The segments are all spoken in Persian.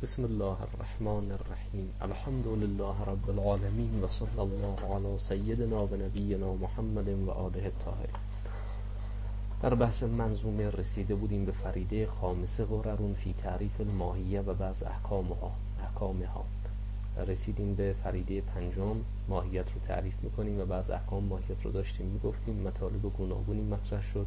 بسم الله الرحمن الرحیم. الحمد لله رب العالمین و صلی الله علی سیدنا و نبینا محمد و آله الطاهرین. در بحث منظومه رسیده بودیم به فریده خامسه قررون فی تعریف الماهیه و بعض احکامها. رسیدیم به فریده پنجم، ماهیت رو تعریف میکنیم و بعض احکام ماهیت رو داشتیم میگفتیم. مطالب گوناگونی مطرح شد.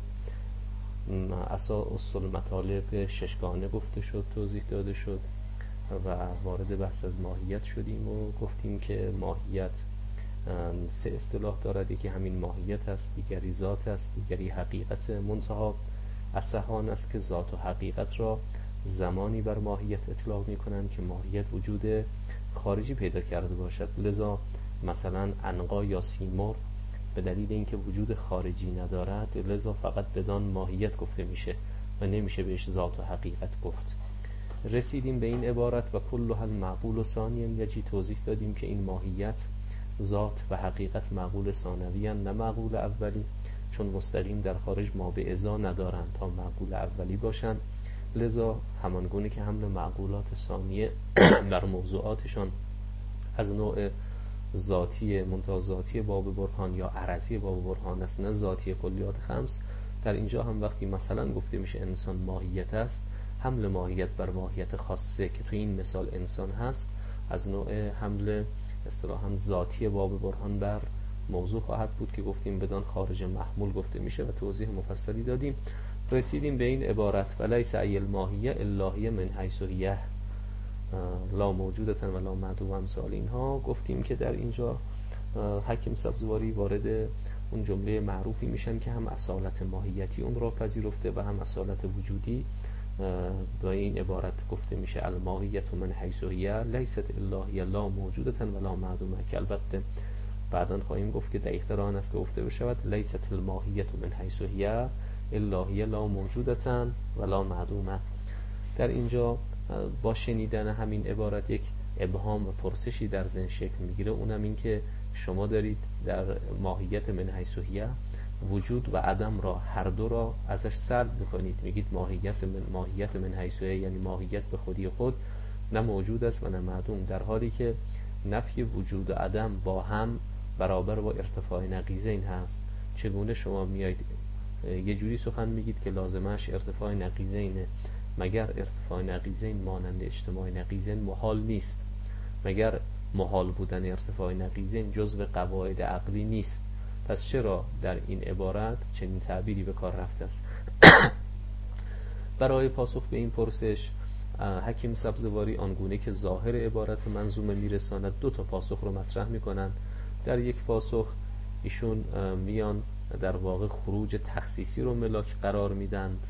اصل مطالب ششگانه گفته شد، توضیح داده شد و وارد بحث از ماهیت شدیم و گفتیم که ماهیت سه اصطلاح دارد. یکی همین ماهیت است، دیگری ذات است، دیگری حقیقت. منتها اصحان است که ذات و حقیقت را زمانی بر ماهیت اطلاق می کنند که ماهیت وجود خارجی پیدا کرده باشد. لذا مثلا عنقا یا سیمرغ به دلیل اینکه وجود خارجی ندارد، لذا فقط بدان ماهیت گفته میشه و نمیشه بهش ذات و حقیقت گفت. رسیدیم به این عبارت و کلها المعقول ثانیا یجی. توضیح دادیم که این ماهیت، ذات و حقیقت معقول ثانوی نه معقول اولی، چون مستقیم در خارج ما به ازا ندارند تا معقول اولی باشند. لذا همانگونه که حمل معقولات ثانیه بر موضوعاتشان از نوع ذاتی منتها ذاتی باب برهان یا عرضی باب برهان است، نه ذاتی کلیات خمس، در اینجا هم وقتی مثلا گفته میشه انسان ماهیت است، حمل ماهیت بر ماهیت خاصه که تو این مثال انسان هست از نوع حمل اصطلاحاً ذاتی باب برهان بر موضوع خواهد بود که گفتیم بدان خارج محمول گفته میشه و توضیح مفصلی دادیم. رسیدیم به این عبارت ولیس ای الماهیه الا هی من حیث هی لا موجودتن و لا معدوم. امثال اینها گفتیم که در اینجا حکیم سبزواری وارد اون جمله معروفی میشن که هم اصالت ماهیتی اون را پذیرفته و هم اصالت وجودی. با این عبارت گفته میشه الماهیت من حیث هی لیست الا هی لا موجودتن و لا معدومه، که البته بعداً خواهیم گفت که دقیق‌تر آن است که گفته بشود لیست الماهیت من حیث هی الا هی لا موجودتن و لا معدومه. در اینجا با شنیدن همین عبارت یک ابهام و پرسشی در ذهن شکل میگیره، اونم این که شما دارید در ماهیت من حیث هی وجود و عدم را هر دو را ازش سلب میکنید. میگید ماهیت من حیث هی یعنی ماهیت به خودی خود نه موجود است و نه معدوم، در حالی که نفی وجود و عدم با هم برابر با ارتفاع نقیضین هست. چگونه شما میایید یه جوری سخن میگید که لازمش ارتفاع نقیضینه؟ مگر ارتفاع نقیضین مانند اجتماع نقیضین محال نیست؟ مگر محال بودن ارتفاع نقیضین جزو قواعد عقلی نیست؟ پس چرا در این عبارت چنین تعبیری به کار رفته است؟ برای پاسخ به این پرسش حکیم سبزواری آنگونه که ظاهر عبارت منظومه میرساند دو تا پاسخ رو مطرح میکنن. در یک پاسخ ایشون میان در واقع خروج تخصیصی رو ملاک قرار میدند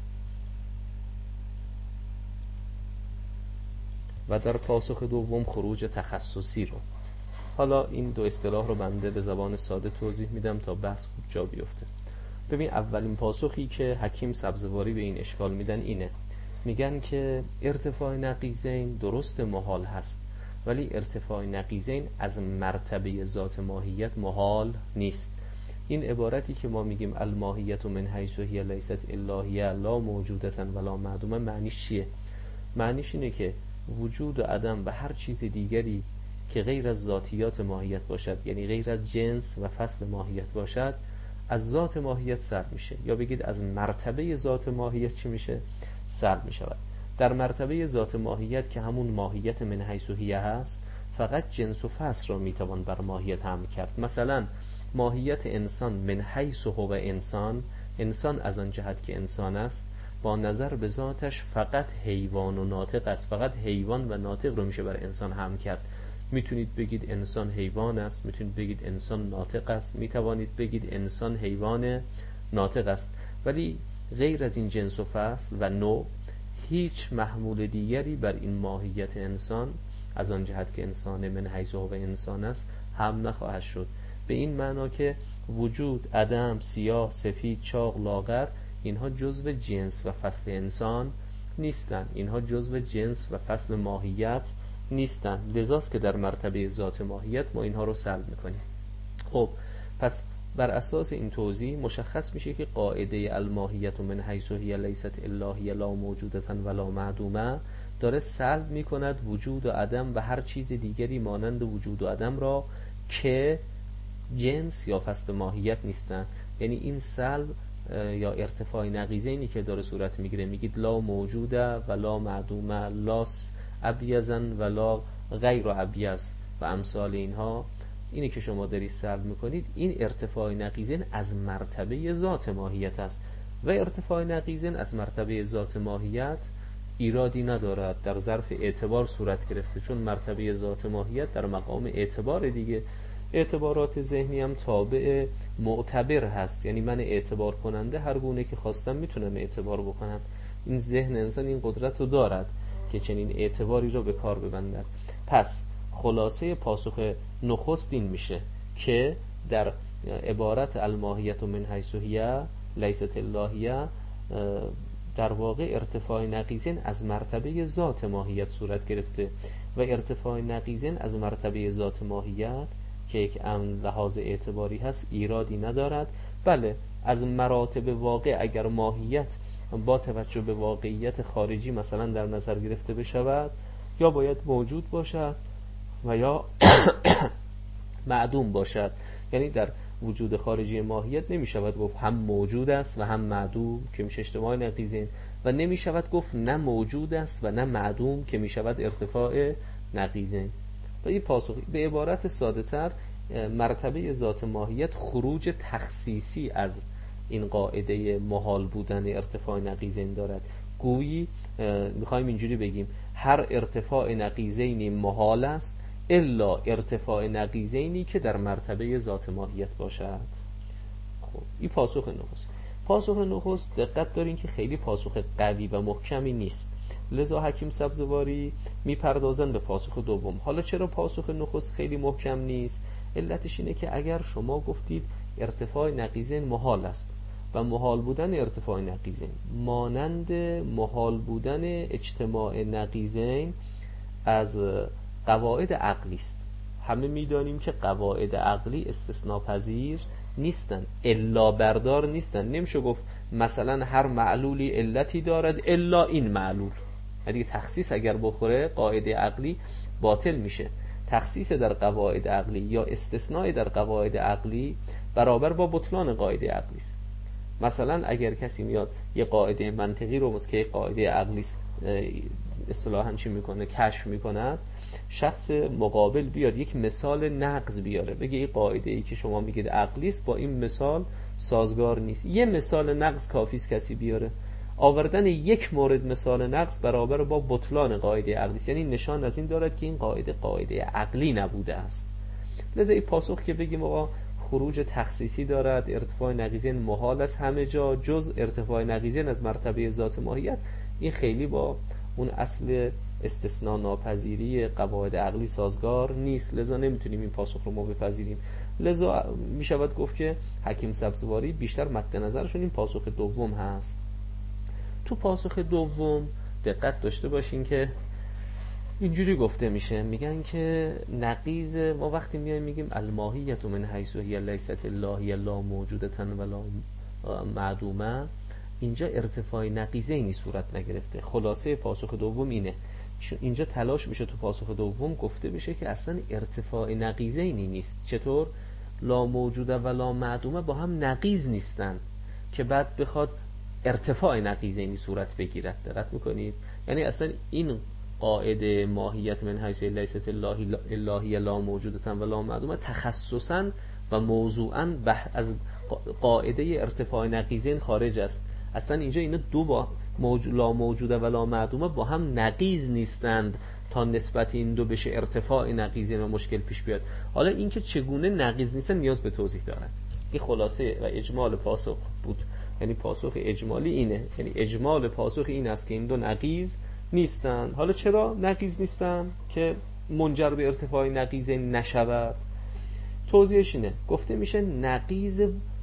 و در پاسخ دوم خروج تخصصی رو. حالا این دو اصطلاح رو بنده به زبان ساده توضیح میدم تا بحث خوب جا بیفته. ببین، اولین پاسخی که حکیم سبزواری به این اشکال میدن اینه، میگن که ارتفاع نقیضین درست محال هست، ولی ارتفاع نقیضین از مرتبه ذات ماهیت محال نیست. این عبارتی که ما میگیم الماهیت من حیث هی لیست الا هی لا موجودتن ولا معدومه، معنیش چیه؟ معنیش اینه که وجود و عدم و هر چیز دیگری که غیر از ذاتیات ماهیت باشد، یعنی غیر از جنس و فصل ماهیت باشد، از ذات ماهیت سلب میشه، یا بگید از مرتبه ذات ماهیت چی میشه؟ سلب میشود. در مرتبه ذات ماهیت که همون ماهیت من حیث هی هست، فقط جنس و فصل را میتوان بر ماهیت حمل کرد. مثلا ماهیت انسان من حیث هو انسان، انسان از آن جهت که انسان است با نظر به ذاتش فقط حیوان و ناطق است. فقط حیوان و ناطق رو میشه بر انسان حمل کرد. میتونید بگید انسان حیوان است، میتونید بگید انسان ناطق است، میتوانید بگید انسان حیوان ناطق است، ولی غیر از این جنس و فصل و نوع هیچ محمول دیگری بر این ماهیت انسان از آن جهت که انسان من حیث هو انسان است هم نخواهد شد. به این معنا که وجود، عدم، سیاه، سفید، چاق، لاغر، اینها جزو جنس و فصل انسان نیستند. اینها جزو جنس و فصل ماهیت نیستند. لذاست که در مرتبه ذات ماهیت ما اینها رو سلب میکنیم. خب پس بر اساس این توضیح مشخص میشه که قاعده الماهیت من حیث هی لیست الا هی لا موجودتن ولا معدومه داره سلب میکند وجود و عدم و هر چیز دیگری مانند وجود و عدم را که جنس یا فصل ماهیت نیستن. یعنی این سلب یا ارتفاع نقیضینی که داره صورت میگیره، میگید لا موجوده و لا معدومه، لا ابیزن و لا غیر ابیز و امثال اینها، اینی که شما دارید سلب میکنید، این ارتفاع نقیضین از مرتبه ذات ماهیت است و ارتفاع نقیضین از مرتبه ذات ماهیت ایرادی ندارد، در ظرف اعتبار صورت گرفته، چون مرتبه ذات ماهیت در مقام اعتبار دیگه. اعتبارات ذهنی هم تابع معتبر هست، یعنی من اعتبار کننده هر گونه که خواستم میتونم اعتبار بکنم. این ذهن انسان این قدرت رو دارد که چنین اعتباری رو به کار ببندد. پس خلاصه پاسخ نخست این میشه که در عبارت الماهیت من حیث هی لیست اللهیه در واقع ارتفاع نقیضین از مرتبه ذات ماهیت صورت گرفته و ارتفاع نقیضین از مرتبه ذات ماهیت که یک لحاظ اعتباری هست ایرادی ندارد. بله، از مراتب واقع اگر ماهیت با توجه به واقعیت خارجی مثلا در نظر گرفته بشود، یا باید موجود باشد و یا معدوم باشد. یعنی در وجود خارجی ماهیت نمی شود گفت هم موجود است و هم معدوم که میشه اجتماع نقیضین، و نمی شود گفت نه موجود است و نه معدوم که می شود ارتفاع نقیضین. و این پاسخ به عبارت ساده تر، مرتبه ذات ماهیت خروج تخصیصی از این قاعده محال بودن ارتفاع نقیضین دارد. گویی میخوایم اینجوری بگیم هر ارتفاع نقیضینی محال است الا ارتفاع نقیضینی که در مرتبه ذات ماهیت باشد. خب این پاسخ نخست. پاسخ نخست دقت دارین که خیلی پاسخ قوی و محکمی نیست، لذا حکیم سبزواری میپردازن به پاسخ دوم. حالا چرا پاسخ نخست خیلی محکم نیست؟ علتش اینه که اگر شما گفتید ارتفاع نقیضین محال است و محال بودن ارتفاع نقیضین مانند محال بودن اجتماع نقیضین از قواعد عقلی است. همه میدانیم که قواعد عقلی استثناپذیر نیستن، الا بردار نیستن. نمیشه گفت مثلا هر معلولی علتی دارد الا این معلول. یعنی تخصیص اگر بخوره قاعده عقلی باطل میشه. تخصیص در قواعد عقلی یا استثناء در قواعد عقلی برابر با بطلان قاعده عقلی است. مثلا اگر کسی میاد یه قاعده منطقی رو که قاعده عقلی اصطلاحاً چی میکنه کشف میکنه، شخص مقابل بیاد یک مثال نقض بیاره، بگه این قاعده ای که شما میگید عقلی است با این مثال سازگار نیست. یه مثال نقض کافی است کسی بیاره. آوردن یک مورد مثال نقض برابر با بطلان قاعده عقلی است، یعنی نشان از این دارد که این قاعده عقلی نبوده است. لذا این پاسخ که بگیم آقا خروج تخصیصی دارد، ارتفاع نقیضین محال است همه جا جز ارتفاع نقیضین از مرتبه ذات ماهیت، این خیلی با اون اصل استثناء ناپذیری قواعد عقلی سازگار نیست. لذا نمیتونیم این پاسخ رو ما بپذیریم. لذا میشود گفت که حکیم سبزواری بیشتر مد نظرشون این پاسخ دوم هست. تو پاسخ دوم دقت داشته باشین که اینجوری گفته میشه، میگن که نقیض ما وقتی میایم میگیم الماهیت من حیث هی لیست اللهیه لا موجودة و لا معدومه، اینجا ارتفاع نقیضینی صورت نگرفته. خلاصه پاسخ دوم اینه، اینجا تلاش میشه تو پاسخ دوم گفته بشه که اصلا ارتفاع نقیضینی نیست. چطور؟ لا موجوده و لا معدومه با هم نقیض نیستن که بعد بخواد ارتفاع نقیضینی صورت بگیرد. دقت میکنید؟ یعنی اصلا این قاعده ماهیت من حیث لیست اللهیه لا موجودة و لا معدومه تخصصا و موضوعا از قاعده ارتفاع نقیضین خارج است. اصلا اینجا اینا دو با لا موجوده و لا معدومه با هم نقیض نیستند تا نسبت این دو بشه ارتفاع نقیضین و مشکل پیش بیاد. حالا اینکه چگونه نقیض نیستن نیاز به توضیح دارد. این خلاصه و اجمال پاسخ بود. یعنی پاسخ اجمالی اینه، یعنی اجمال پاسخ این است که این دو نقیض نیستن. حالا چرا نقیض نیستن که منجر به ارتفاع نقیضین نشود؟ توضیحش اینه، گفته میشه نقیض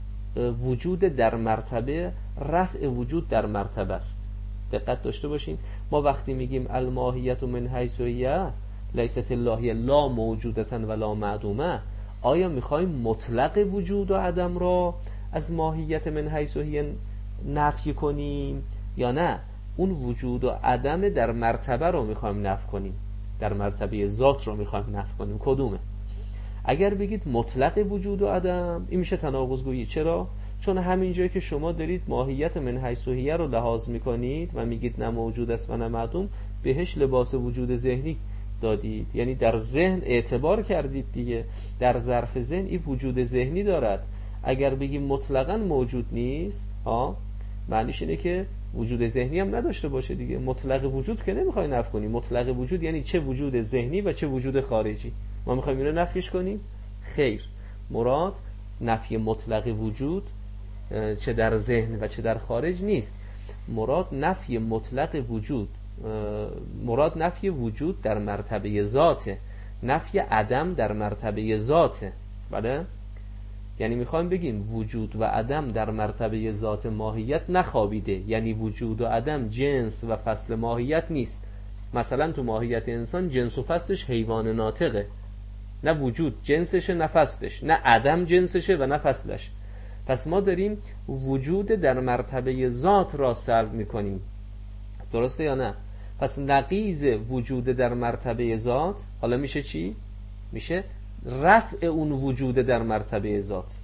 وجود در مرتبه رفع وجود در مرتبه است. دقت داشته باشین، ما وقتی میگیم الماهیت من حیث هی لیست اللهیه لا موجودة و لا معدومه، آیا میخوایم مطلق وجود و عدم را از ماهیت من حیث هی نفی کنیم یا نه؟ اون وجود و عدم در مرتبه رو میخوایم نفی کنیم، در مرتبه ذات رو میخوایم نفی کنیم. کدومه؟ اگر بگید مطلق وجود و عدم، این میشه تناقض گویی. چرا؟ چون همین جایی که شما دارید ماهیت من حیث هیه رو لحاظ میکنید و میگید نه موجود است و نه معدوم، بهش لباس وجود ذهنی دادید، یعنی در ذهن اعتبار کردید دیگه. در ظرف ذهن این وجود ذهنی دارد. اگر بگیم مطلقاً موجود نیست، معنیش اینه که وجود ذهنی هم نداشته باشه دیگه. مطلق وجود که نمیخوای نفی کنی. مطلق وجود یعنی چه وجود ذهنی و چه وجود خارجی. ما میخوایم اینو نفیش کنیم؟ خیر، مراد نفی مطلق وجود چه در ذهن و چه در خارج نیست. مراد نفی مطلق وجود، مراد نفی وجود در مرتبه ذاته، نفی عدم در مرتبه ذاته. بله؟ یعنی میخوایم بگیم وجود و عدم در مرتبه ذات ماهیت نخوابیده، یعنی وجود و عدم جنس و فصل ماهیت نیست. مثلا تو ماهیت انسان جنس و فصلش حیوان ناطقه، نه وجود جنسشه نه فصلش، نه عدم جنسشه و نه فصلش. پس ما داریم وجود در مرتبه ذات را سلب میکنیم، درسته یا نه؟ پس نقیض وجود در مرتبه ذات حالا میشه چی؟ میشه رفع اون وجود در مرتبه ذات،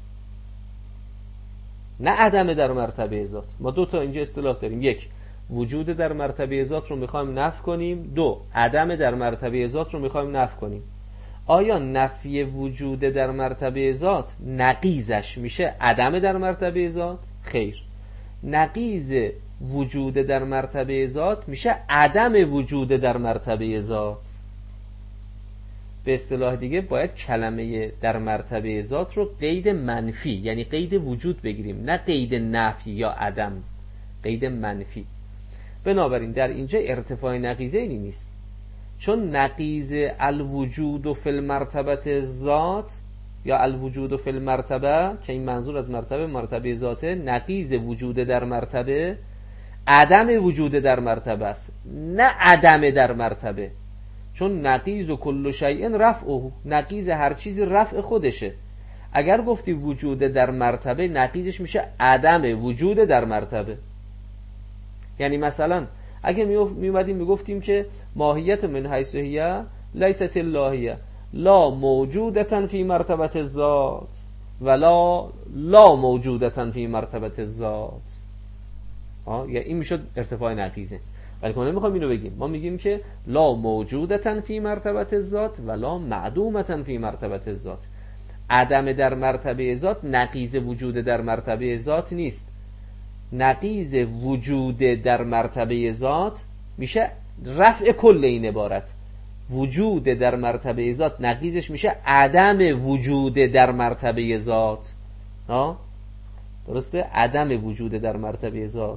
نه عدم در مرتبه ذات. ما دو تا اینجا اصطلاح داریم، یک وجود در مرتبه ذات رو میخوایم نفی کنیم، دو عدم در مرتبه ذات رو میخوایم نفی کنیم. آیا نفی وجود در مرتبه ذات نقیضش میشه عدم در مرتبه ذات؟ خیر، نقیض وجود در مرتبه ذات میشه عدم وجود در مرتبه ذات. به اصطلاح دیگه باید کلمه در مرتبه ذات رو قید منفی، یعنی قید وجود بگیریم، نه قید نفی یا عدم، قید منفی. بنابراین در اینجا ارتفاع نقیضینی نیست، چون نقیض الوجود فی المرتبه ذات یا الوجود فی المرتبه، که این منظور از مرتبه ذاته، نقیض وجود در مرتبه عدم وجود در مرتبه است، نه عدم در مرتبه. چون نقیض و کل شیء رفعه، نقیض هر چیزی رفع خودشه. اگر گفتی وجود در مرتبه، نقیضش میشه عدم وجود در مرتبه. یعنی مثلا اگه میومدیم میگفتیم که ماهیت من حیث هیه لیست اللهیه لا موجودتن فی مرتبه الذات ولا لا موجودتن فی مرتبه الذات، یعنی این میشد ارتفاع نقیضه. ولی ما نمیخوایم اینو بگیم، ما میگیم که لا موجودتن فی مرتبه الذات ولا معدومتن فی مرتبه الذات. عدم در مرتبه ذات نقیض وجود در مرتبه ذات نیست. نقیض وجود در مرتبه ذات میشه رفع کل این عبارت. وجود در مرتبه ذات نقیضش میشه عدم وجود در مرتبه ذات. درسته؟ عدم وجود در مرتبه ذات.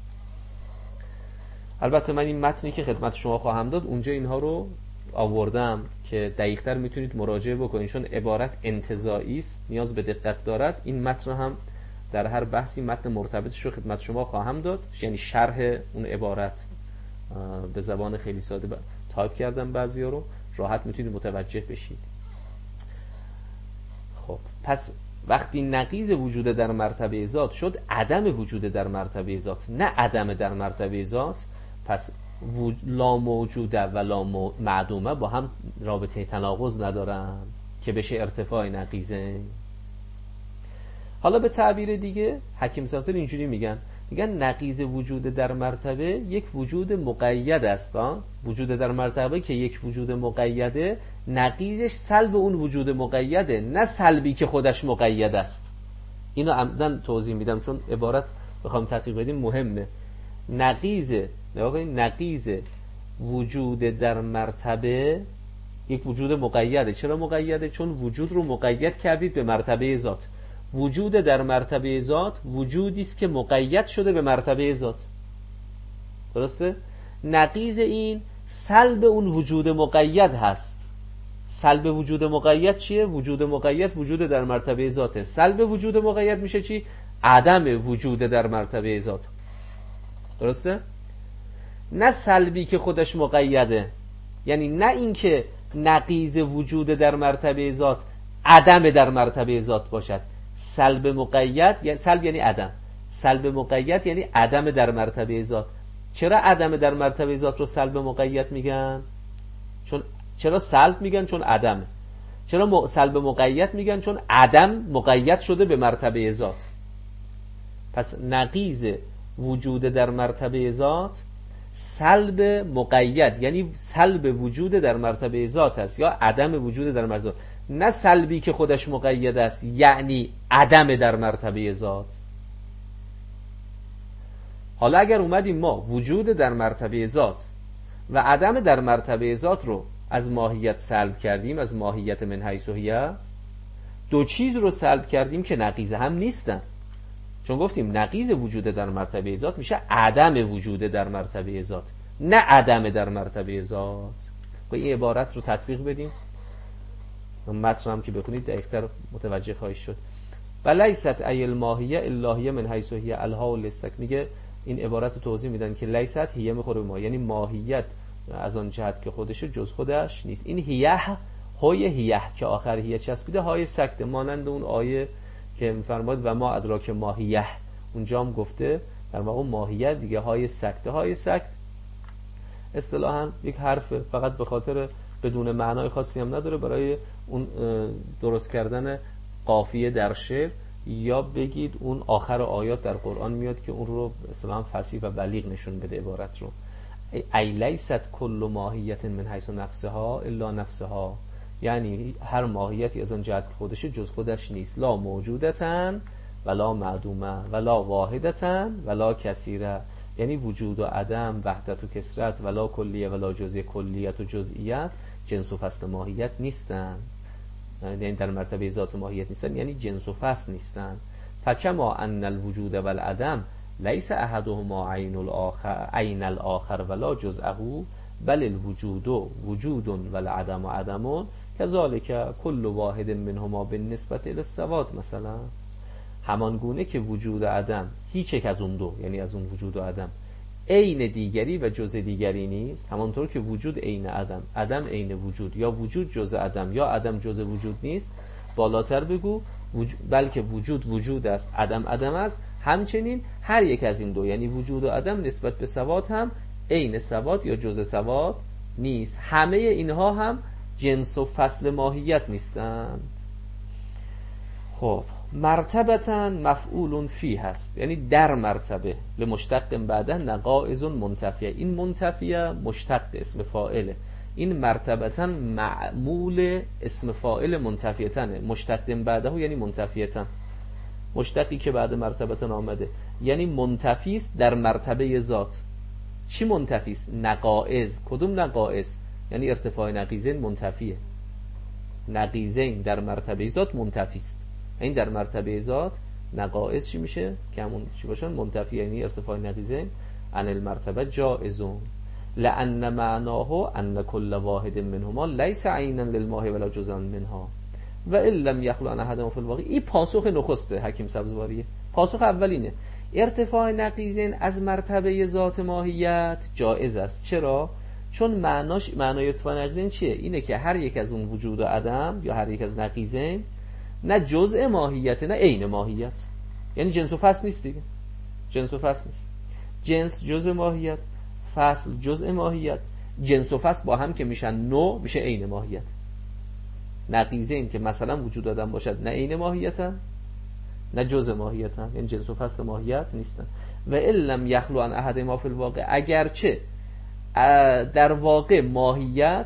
البته من این متنی که خدمت شما خواهم داد اونجا اینها رو آوردم که دقیق‌تر میتونید مراجعه بکنید، چون عبارت انتزاعی است، نیاز به دقت دارد. این متن هم در هر بحثی متن مرتبطش رو خدمت شما خواهم داد، یعنی شرح اون عبارت به زبان خیلی ساده تایپ کردم، بعضیا رو راحت میتونید متوجه بشید. خب پس وقتی نقیض وجود در مرتبه ذات شد عدم وجود در مرتبه ذات، نه عدم در مرتبه ذات، پس لا موجوده و لا معدومه با هم رابطه تناقض ندارن که بشه ارتفاع نقیضه. حالا به تعبیر دیگه حکیم سمسر اینجوری میگن نقیض وجود در مرتبه یک وجود مقید است. وجود در مرتبه که یک وجود مقیده، نقیضش سلب اون وجود مقیده، نه سلبی که خودش مقید است. اینو عمدن توضیح میدم چون عبارت بخوام تطبیق بدیم مهمه. نقیض وجود در مرتبه یک وجود مقیده. چرا مقیده؟ چون وجود رو مقید کردید به مرتبه ذات. وجود در مرتبه ذات وجودی است که مقید شده به مرتبه ذات، درسته؟ نقیض این سلب اون وجود مقید هست. سلب وجود مقید چیه؟ وجود مقید وجود در مرتبه ذاته. سلب وجود مقید میشه چی؟ عدم وجود در مرتبه ذات، درسته؟ نه سلبی که خودش مقیده، یعنی نه این که نقیض وجود در مرتبه ذات عدم در مرتبه ذات باشد. سلب مقید یعنی سلب یعنی عدم، سلب مقید یعنی عدم در مرتبه ذات. چرا عدم در مرتبه ذات رو سلب مقید میگن؟ چرا سلب میگن؟ چون عدمه. چرا سلب مقید میگن؟ چون عدم مقید شده به مرتبه ذات. پس نقیض وجود در مرتبه ذات سلب مقید، یعنی سلب وجود در مرتبه ذات است یا عدم وجود در مرتبه ذات، نه سلبی که خودش مقید است یعنی عدم در مرتبه ذات. حالا اگر اومدیم ما وجود در مرتبه ذات و عدم در مرتبه ذات رو از ماهیت سلب کردیم، از ماهیت من حیث هی، دو چیز رو سلب کردیم که نقیض هم نیستن. چون گفتیم نقیض وجود در مرتبه ذات میشه عدم وجود در مرتبه ذات، نه عدم در مرتبه ذات. این عبارت رو تطبیق بدیم، متن هم که بخونید دقیق‌تر متوجه خواهید شد. ولیست ای الماهیه الهیه من حیث هی الها و لسک. میگه این عبارت رو توضیح میدن که لیست هیه میخوره به ما، یعنی ماهیت از آن جهت که خودشه جز خودش نیست. این هیه های هیه که آخر هیه چسبیده های سکته، مانند اون آیه که میفرماد و ما ادراک ماهیه، اونجا هم گفته در واقع ماهیت دیگه های سکته. های سکت اصطلاحاً یک حرف فقط به خاطر بدون معنای خاصی هم نداره برای اون درست کردن قافیه در شعر، یا بگید اون آخر آیات در قرآن میاد که اون رو اصطلاحاً فصیح و بلیغ نشون بده عبارت رو. ای لیست کل ماهیت من حیث نفسها الا نفسها، یعنی هر ماهیتی از آن جهت که خودشه جز خودش نیست. لا موجودتن ولا معدومه ولا واحدتن ولا کثیره، یعنی وجود و عدم، وحدت و کثرت، ولا کلیه ولا جزئی، کلیت و جزئیت جنس و فصل ماهیت نیستن، یعنی در مرتبه ذات ماهیت نیستن، یعنی جنس و فصل نیستن. فکما ان الوجود والعدم لیس احدهما عین الاخر ولا جزءه بل الوجود وجود والعدم عدم کذالک کل واحد منهما بالنسبه الی السواد. مثلا همان گونه که وجود و عدم هیچ یک از اون دو، یعنی از اون وجود و عدم، عین دیگری و جزء دیگری نیست، همانطور که وجود عین عدم، عدم عین وجود، یا وجود جزء عدم یا عدم جزء وجود نیست، بالاتر بگو بلکه وجود وجود است، عدم عدم است، همچنین هر یک از این دو یعنی وجود و عدم نسبت به سواد هم عین سواد یا جزء سواد نیست. همه اینها هم جنس و فصل ماهیت نیستند. خب مرتبتا مفعول فی هست، یعنی در مرتبه، لمشتق بعده نقائض منتفیه. این منتفیه مشتق اسم فاعله، این مرتبتا معمول اسم فاعل منتفیتنه، مشتق بعده یعنی منتفیتن، مشتقی که بعد مرتبتا آمده یعنی منتفیست در مرتبه ذات. چی منتفیست؟ نقائض. کدوم نقائض؟ یعنی ارتفاع نقیضین منتفیه، نقیضین در مرتبه ذات منتفیست، این در مرتبه ذات نقائص چی میشه؟ که همون چی باشن؟ منتفی، یعنی ارتفاع نقیضین عن المرتبه جائزون، لأن معناه ان كل واحد منهما ليس عینا للماهی ولا جزءا منها و ان لم يخلو عن احدهما في الواقع. این پاسخ نخسته حکیم سبزواریه. پاسخ اولینه ارتفاع نقیضین از مرتبه ذات ماهیت جائز است. چرا؟ چون معنای ارتفاع نقیضین چیه؟ اینه که هر یک از اون وجود و عدم یا هر یک از نقیضین نه جزء ماهیت نه عین ماهیت، یعنی جنس و فصل نیست دیگه، جنس و فصل نیست. جنس جزء ماهیت، فصل جزء ماهیت، جنس و فصل با هم که میشن نوع میشه عین ماهیت. نقیضین که مثلا وجود آدم باشد نه عین ماهیتن نه جزء ماهیتن، یعنی جنس و فصل ماهیت نیستن. و ان لم یخلو عن احدهما فی الواقع، اگرچه در واقع ماهیت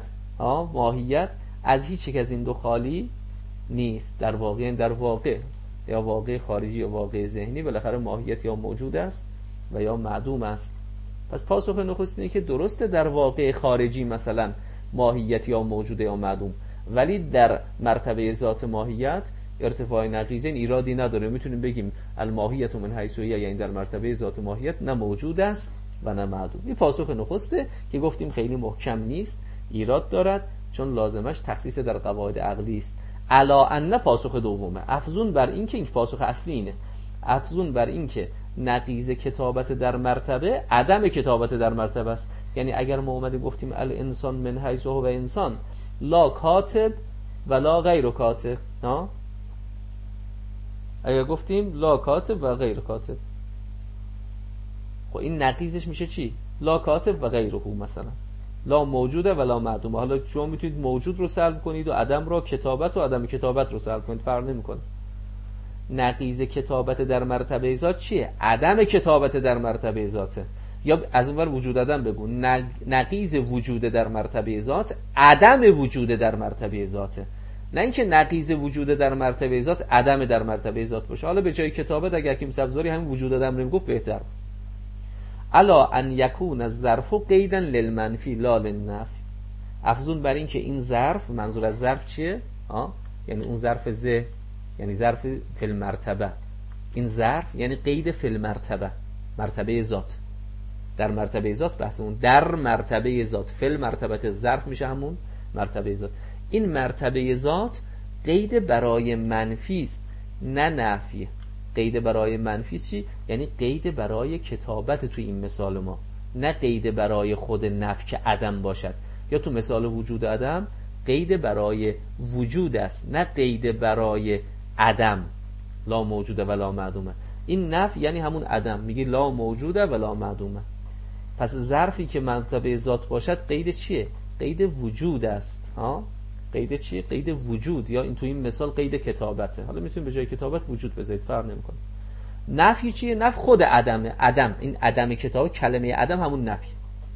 از هیچ یک از این دو خالی نیست. در واقع یا واقع خارجی یا واقع ذهنی بالاخره ماهیت یا موجود است و یا معدوم است. پس پاسخ نخست اینه که درسته در واقع خارجی مثلا ماهیت یا موجود یا معدوم، ولی در مرتبه ذات ماهیت ارتفاع نقیضین ایرادی نداره. میتونیم بگیم الماهیت من حیث هی، یعنی در مرتبه ذات ماهیت نه موجود است و نه معدوم. این پاسخ نخسته که گفتیم خیلی محکم نیست، ایراد دارد چون لازمش تخصیص در قواعد عقلی است. علا ان پاسخ دومه، افزون بر این که این پاسخ اصلی اینه، افزون بر این که نقیض کتابت در مرتبه عدم کتابت در مرتبه است. یعنی اگر ما اومدیم گفتیم الانسان من حیث هو انسان لا کاتب ولا غیر کاتب، اگر گفتیم لا کاتب و غیر کاتب، خب این نقیضش میشه چی؟ لا کاتب و غیره مثلا، لا موجوده و لا معدومه. حالا شما میتونید موجود رو سلب کنید و عدم رو، کتابت و عدم کتابت رو سلب کنید، فرق نمیکنه. نقیض کتابت در مرتبه ذات چیه؟ عدم کتابت در مرتبه ذاته. یا از اون ور وجود عدم بگو، نقیض وجود در مرتبه ذات عدم وجود در مرتبه ذاته، نه اینکه نقیض وجود در مرتبه ذات عدم در مرتبه ذات باشه. حالا به جای کتابت اگر حکیم سبزواری همین وجود عدم رو گفت بهتر. الا ان یکون الظرف قیدا للمنفی لا للنفی، افزون بر این که این ظرف، منظور از ظرف چیه؟ یعنی اون ظرف یعنی ظرف فی المرتبه، این ظرف یعنی قید فی المرتبه، مرتبه ذات، در مرتبه ذات بحثمون در مرتبه ذات، فی المرتبه ظرف میشه همون مرتبه ذات. این مرتبه ذات قید برای منفی است نه نفی. قید برای منفی چی؟ یعنی قید برای کتابت توی این مثال ما، نه قید برای خود نفی که عدم باشد. یا تو مثال وجود عدم قید برای وجود است نه قید برای عدم، لا موجوده و لا معدومه. این نفی یعنی همون عدم، میگه لا موجوده و لا معدومه. پس ظرفی که مرتبه ذات باشد قید چیه؟ قید وجود است. قید چیه؟ قید وجود. یا این تو این مثال قید کتابته. حالا میتونیم به جای کتابت وجود بذارید، فرق نمیکنه. نفی چیه؟ نفی خود عدمه. عدم، این عدم کتاب، کلمه عدم همون نفی.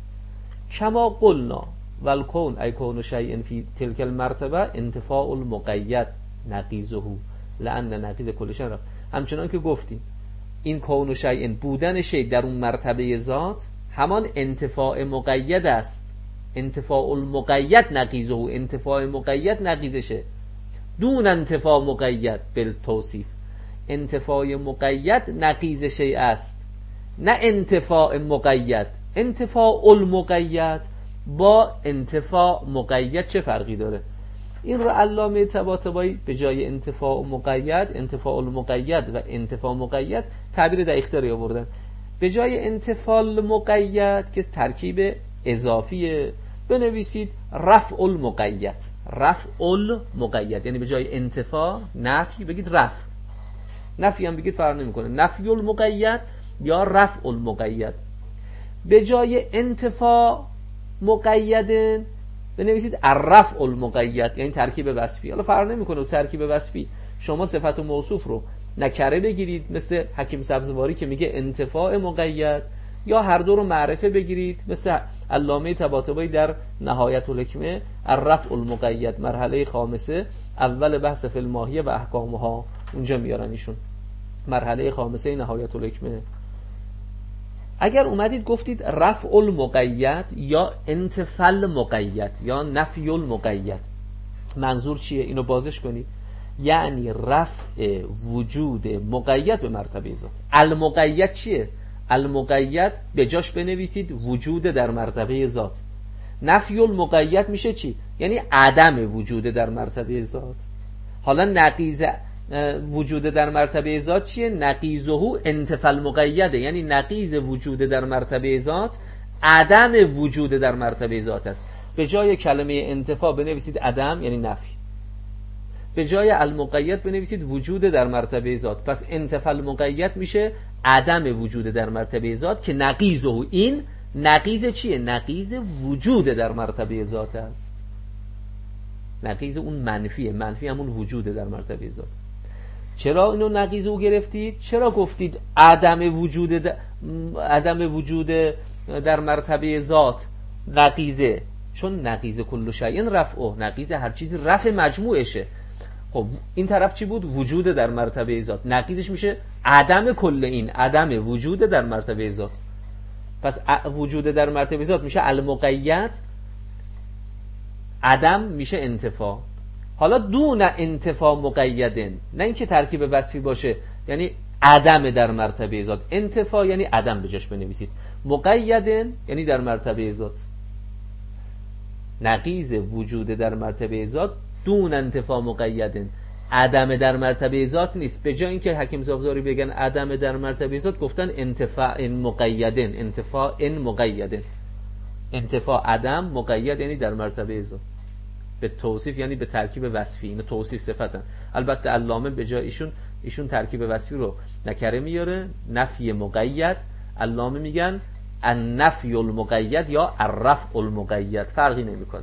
کما قلنا والکون ای کون شیء فی تلک المرتبه انتفاء المقید نقیضه لان نقیض کل شیء. همچنان که گفتیم این کون شیء، بودن شیء در اون مرتبه ذات همان انتفاع مقید است. انتفاع المقید نقیضه، انتفاع مقید نقیضشه، دون انتفاع مقید بالتوصیف. انتفاع مقید نقیض شیء است نه انتفاع مقید. انتفاع المقید با انتفاع مقید چه فرقی داره؟ این رو علامه طباطبایی به جای انتفاع مقید، انتفاع المقید و انتفاع مقید تعبیر دقیق‌تری آوردن. به جای انتفاع المقید که ترکیب اضافیه بنویسید رفع المقید. رفع المقید یعنی به جای انتفاع نفی بگید رفع. نفی هم بگید فرق نمیکنه، نفی المقید یا رفع المقید. به جای انتفاع مقید بنویسید الرفع المقید یعنی ترکیب وصفی. حالا فرق نمیکنه ترکیب وصفی، شما صفت و موصوف رو نکره بگیرید مثل حکیم سبزواری که میگه انتفاع مقید، یا هر دو رو معرفه بگیرید مثل علامه طباطبایی در نهایت الحکمه الرفع المقید مرحله خامسه اول بحث فی الماهیه و احکامها، اونجا میارن ایشون مرحله خامسه نهایت الحکمه. اگر اومدید گفتید رفع المقید یا انتفاع المقید یا نفی المقید، منظور چیه؟ اینو بازش کنید. یعنی رفع وجود مقید به مرتبه ذات. المقید چیه؟ المقید به جاش بنویسید وجود در مرتبه ذات. نفی المقید میشه چی؟ یعنی عدم وجود در مرتبه ذات. حالا نقیض وجود در مرتبه ذات چیه؟ نقیضه انتفاع المقیده، یعنی نقیض وجود در مرتبه ذات عدم وجود در مرتبه ذات است. به جای کلمه انتفاع بنویسید عدم یعنی نفی، به جای المقید بنویسید وجود در مرتبه ذات. پس انتفاع المقید میشه عدم وجود در مرتبه ذات که نقیضه، این نقیض چیه؟ نقیض وجود در مرتبه ذات است. نقیض اون منفیه، منفی همون وجود در مرتبه ذات. چرا اینو نقیض او گرفتید؟ چرا گفتید عدم وجود در مرتبه ذات نقیضه؟ چون نقیض کل شیء رفعه، نقیض هر چیزی رفع مجموعشه. خب این طرف چی بود؟ وجود در مرتبه ذات، نقیضش میشه عدم کل این، عدم وجود در مرتبه ذات. پس وجود در مرتبه ذات میشه المقید، عدم میشه انتفاع. حالا دون انتفاع مقیدن، نه اینکه ترکیب وصفی باشه یعنی عدم در مرتبه ذات. انتفاع یعنی عدم به جاش بنویسید، مقیدن یعنی در مرتبه ذات. نقیض وجود در مرتبه ذات دون انتفاع مقیدن، عدم در مرتبه ذات نیست. به جای اینکه حکیم سبزواری بگن عدم در مرتبه ذات گفتن انتفاع مقیدن، انتفاع مقیدن. انتفاع عدم، مقید یعنی در مرتبه ذات. به توصیف یعنی به ترکیب وصفی، اینو توصیف صفتن. البته علامه به جای ایشون ترکیب وصفی رو نکره میاره، نفی مقید. علامه میگن النفی المقید یا الرفع المقید، فرقی نمیکنه.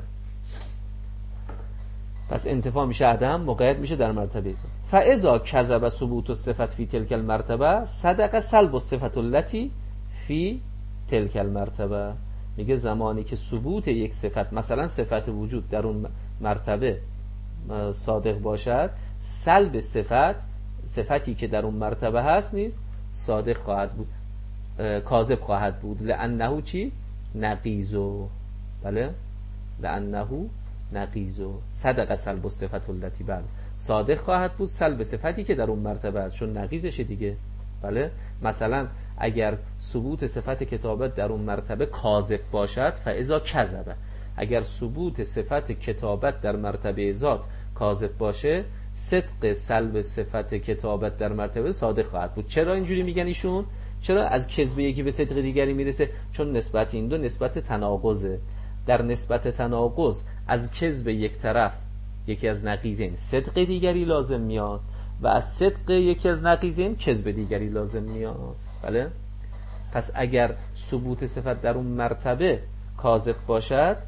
پس انتفاع میشه عدم، مقید میشه در مرتبه ذات. فاذا کذب ثبوت الصفت فی تلک المرتبه صدق سلب الصفت التي فی تلک المرتبه. میگه زمانی که ثبوت یک صفت، مثلا صفت وجود، در اون مرتبه صادق باشد، سلب صفتی که در اون مرتبه هست نیست صادق خواهد بود، کاذب خواهد بود. لانه چی؟ نقیزو. بله، لانه نقیزو صدق سلب الصفت التي، بله صادق خواهد بود سلب صفتی که در اون مرتبه است، چون نقیزشه دیگه. بله، مثلا اگر ثبوت صفت کتابت در اون مرتبه کاذب باشد، فاذا کذب، اگر ثبوت صفت کتابت در مرتبه ذات کاذب باشه، صدق سلب صفت کتابت در مرتبه صادق خواهد بود. چرا اینجوری میگن ایشون؟ چرا از کذب یکی به صدق دیگری میرسه؟ چون نسبت این دو نسبت تناقضه. در نسبت تناقض از کذب یک طرف، یکی از نقیضین، صدق دیگری لازم میاد و از صدق یکی از نقیضین کذب دیگری لازم میاد. بله، پس اگر ثبوت صفت در اون مرتبه کاذب باشد،